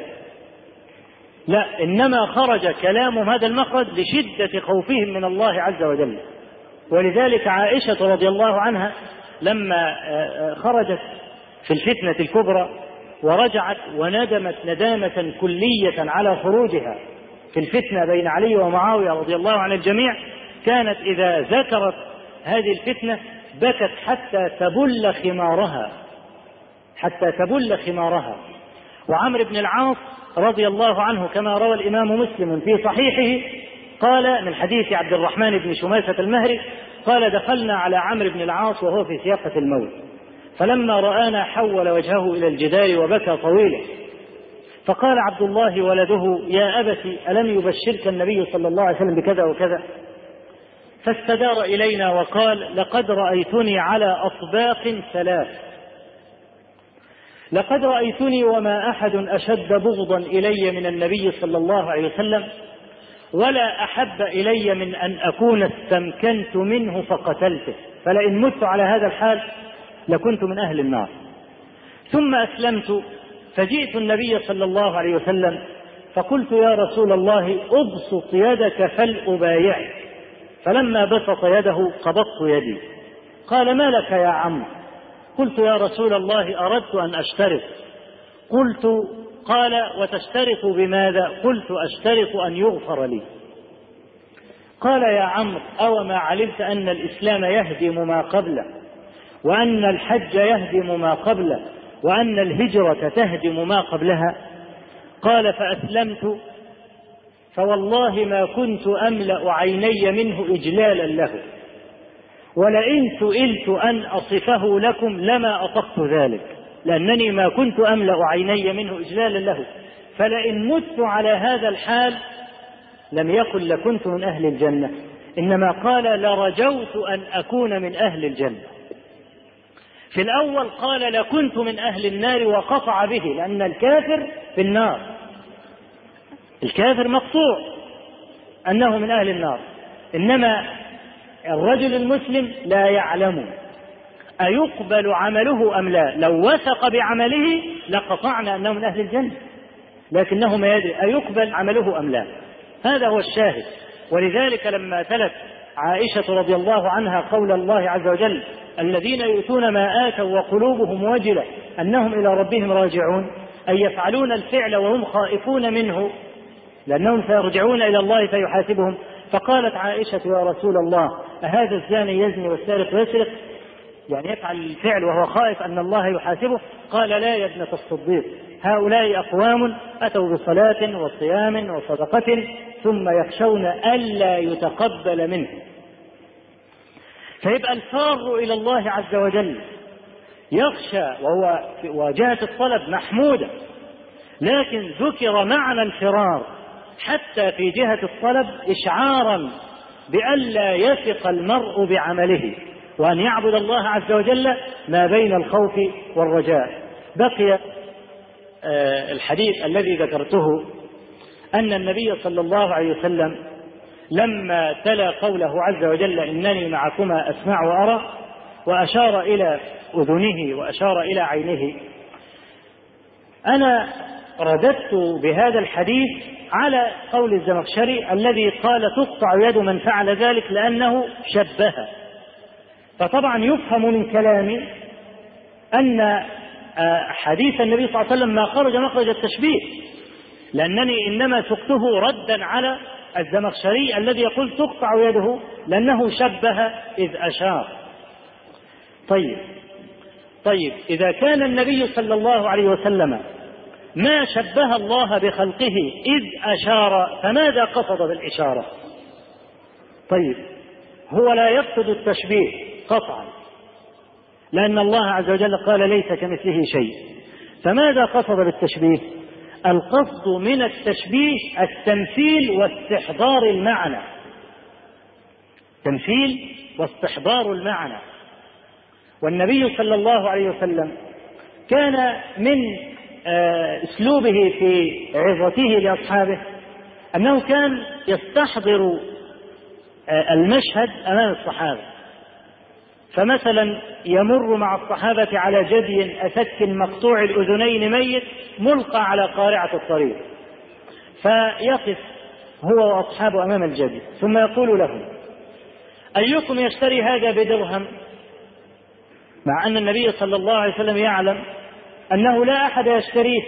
لا، إنما خرج كلام هذا المخرج لشدة خوفهم من الله عز وجل. ولذلك عائشة رضي الله عنها لما خرجت في الفتنة الكبرى ورجعت وندمت ندامة كلية على خروجها في الفتنة بين علي ومعاوية رضي الله عن الجميع، كانت إذا ذكرت هذه الفتنة بكت حتى تبل خمارها، حتى تبل خمارها. وعمرو بن العاص رضي الله عنه كما روى الإمام مسلم في صحيحه قال من حديث عبد الرحمن بن شماسة المهري قال دخلنا على عمرو بن العاص وهو في سياقة الموت، فلما رآنا حول وجهه إلى الجدار وبكى طويلا، فقال عبد الله ولده يا أبت ألم يبشرك النبي صلى الله عليه وسلم بكذا وكذا؟ فاستدار إلينا وقال لقد رأيتني على أطباق ثلاث، لقد رأيتني وما أحد أشد بغضا إلي من النبي صلى الله عليه وسلم، ولا أحب إلي من أن أكون استمكنت منه فقتلته، فلئن مت على هذا الحال لكنت من أهل النار. ثم أسلمت فجئت النبي صلى الله عليه وسلم فقلت يا رسول الله أبسط يدك فلأبايعك، فلما بسط يده قبضت يدي. قال ما لك يا عم؟ قلت يا رسول الله أردت أن أشترط. قلت قال وتشترط بماذا؟ قلت أشترط أن يغفر لي. قال يا عمرو أو ما علمت أن الإسلام يهدم ما قبله، وأن الحج يهدم ما قبله، وأن الهجرة تهدم ما قبلها؟ قال فأسلمت فوالله ما كنت أملأ عيني منه إجلالا له، ولئن سئلت أن أصفه لكم لما أطقت ذلك، لأنني ما كنت أملأ عيني منه إجلالا له، فلئن مت على هذا الحال لم يكن لكنت من أهل الجنة، إنما قال لرجوت أن أكون من أهل الجنة. في الأول قال لكنت من أهل النار وقطع به، لأن الكافر في النار، الكافر مقطوع أنه من أهل النار، إنما الرجل المسلم لا يعلم أيقبل عمله أم لا. لو وثق بعمله لقطعنا أنه من أهل الجنة، لكنه ما يدري أيقبل عمله أم لا. هذا هو الشاهد. ولذلك لما تلت عائشة رضي الله عنها قول الله عز وجل الذين يؤتون ما آتوا وقلوبهم وجلة أنهم إلى ربهم راجعون، أي يفعلون الفعل وهم خائفون منه لأنهم سيرجعون إلى الله فيحاسبهم، فقالت عائشة يا رسول الله أهذا الزاني يزني والسارق ويسرق، يعني يفعل الفعل وهو خائف أن الله يحاسبه؟ قال لا يا ابنة الصديق، هؤلاء أقوام أتوا بصلاة وصيام وصدقة ثم يخشون ألا يتقبل منه. فيبقى الفار إلى الله عز وجل يخشى، وهو وجهة الطلب محمودة، لكن ذكر معنى الفرار حتى في جهة الطلب إشعارا بألا يثق المرء بعمله، وأن يعبد الله عز وجل ما بين الخوف والرجاء. بقي الحديث الذي ذكرته أن النبي صلى الله عليه وسلم لما تلا قوله عز وجل إنني معكما أسمع وأرى، وأشار إلى أذنه وأشار إلى عينه، أنا رددت بهذا الحديث على قول الزمخشري الذي قال تقطع يد من فعل ذلك لأنه شبه. فطبعا يفهم من كلامي أن حديث النبي صلى الله عليه وسلم ما خرج مخرج التشبيه، لأنني إنما سقته ردا على الزمخشري الذي يقول تقطع يده لأنه شبه إذ أشار. طيب طيب إذا كان النبي صلى الله عليه وسلم ما شبه الله بخلقه إذ أشار، فماذا قصد بالإشارة؟ طيب هو لا يقصد التشبيه قطعا، لأن الله عز وجل قال ليس كمثله شيء، فماذا قصد بالتشبيه؟ القصد من التشبيه التمثيل واستحضار المعنى، تمثيل واستحضار المعنى. والنبي صلى الله عليه وسلم كان من أسلوبه في عظته لأصحابه أنه كان يستحضر المشهد أمام الصحابة، فمثلا يمر مع الصحابة على جدي أسك مقطوع الأذنين ميت ملقى على قارعة الطريق، فيقف هو وأصحابه أمام الجدي ثم يقول لهم أيكم يشتري هذا بدرهم، مع أن النبي صلى الله عليه وسلم يعلم أنه لا أحد يشتريه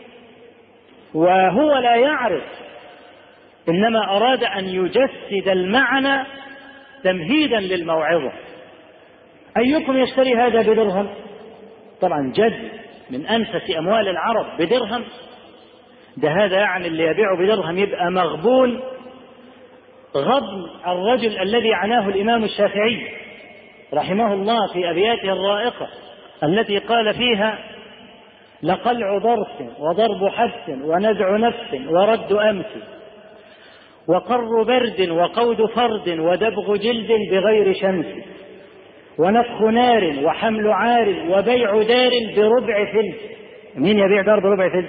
وهو لا يعرف، إنما أراد أن يجسد المعنى تمهيدا للموعظة. أيكم يشتري هذا بدرهم؟ طبعا جد من أنفس أموال العرب بدرهم، ده هذا يعني اللي يبيع بدرهم يبقى مغبون غبن الرجل الذي عناه الإمام الشافعي رحمه الله في أبياته الرائقة التي قال فيها لقلع ضرس وضرب حبس ونزع نفس ورد أمس وقر برد وقود فرد ودبغ جلد بغير شمس ونفخ نار وحمل عار وبيع دار بربع فلس. مين يبيع دار بربع فلس؟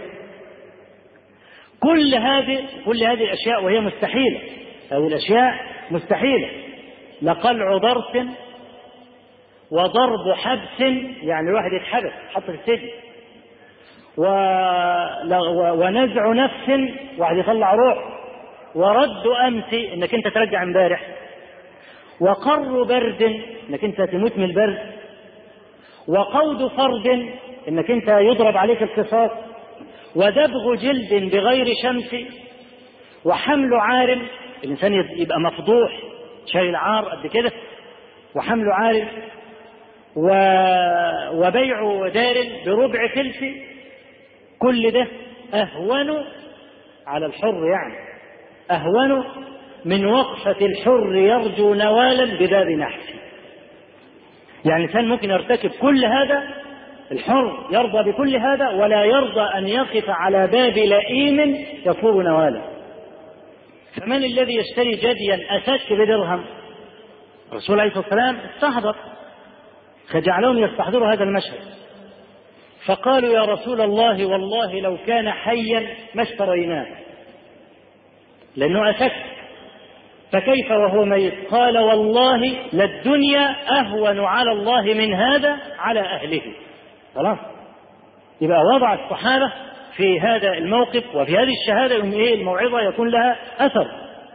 كل هذه كل هذه الأشياء وهي مستحيلة، هذه الأشياء مستحيلة. لقلع ضرس وضرب حبس، يعني الواحد يتحبس حط في السجن، ونزع نفس واحد يطلع روح، ورد أمس انك انت ترجع امبارح، وقر برد انك انت تموت من البرد، وقود فرد انك انت يضرب عليك القصاص، ودبغ جلد بغير شمس، وحمل عار، الإنسان يبقى مفضوح شايل عار قد كده، وحمل عار، وبيع دار بربع فلس، كل ده أهون على الحر، يعني أهون من وقفة الحر يرجو نوالا بباب نحس. يعني الإنسان ممكن يرتكب كل هذا، الحر يرضى بكل هذا ولا يرضى أن يقف على باب لئيم يطلب نوالا. فمن الذي يشتري جديا أسك بدرهم؟ الرسول عليه الصلاة والسلام استحضر، فجعلهم يستحضروا هذا المشهد، فقالوا يا رسول الله والله لو كان حيا ما اشتريناه، لأنه أسك، فكيف وهو ميت؟ قال والله للدنيا أهون على الله من هذا على أهله. خلاص، يبقى وضع الصحابة في هذا الموقف وفي هذه الشهادة يوم إيه الموعظة يكون لها أثر.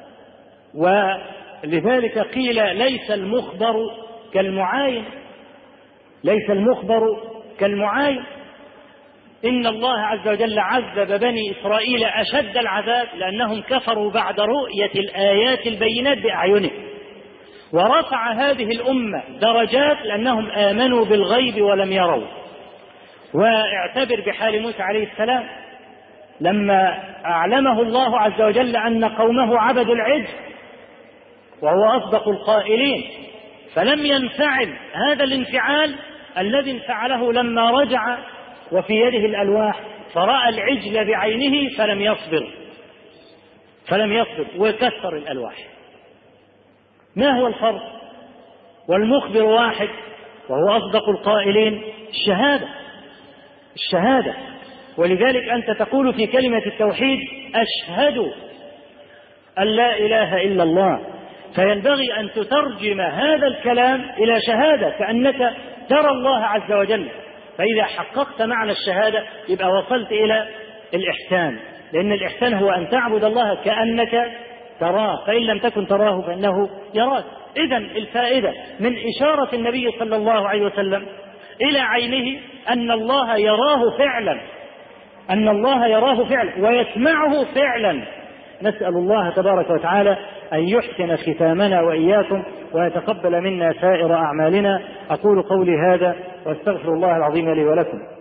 ولذلك قيل ليس المخبر كالمعاين، ليس المخبر كالمعاين. إن الله عز وجل عذب بني إسرائيل أشد العذاب لأنهم كفروا بعد رؤية الآيات البينات بأعينهم، ورفع هذه الأمة درجات لأنهم آمنوا بالغيب ولم يروا. واعتبر بحال موسى عليه السلام لما أعلمه الله عز وجل أن قومه عبدوا العجل وهو أصدق القائلين، فلم ينفعل هذا الانفعال الذي انفعله لما رجع وفي يده الألواح فرأى العجل بعينه فلم يصبر فلم يصبر وكسر الألواح. ما هو الفرق؟ والمخبر واحد وهو أصدق القائلين، الشهادة الشهادة. ولذلك أنت تقول في كلمة التوحيد أشهد أن لا إله إلا الله، فينبغي أن تترجم هذا الكلام إلى شهادة كأنك ترى الله عز وجل. فإذا حققت معنى الشهادة يبقى وصلت إلى الإحسان، لأن الإحسان هو أن تعبد الله كأنك تراه، فإن لم تكن تراه فإنه يراك. إذن الفائدة من إشارة النبي صلى الله عليه وسلم إلى عينه أن الله يراه فعلا، أن الله يراه فعلا ويسمعه فعلا. نسأل الله تبارك وتعالى أن يحسن ختامنا وإياكم ويتقبل منا سائر أعمالنا. أقول قولي هذا وأستغفر الله العظيم لي ولكم.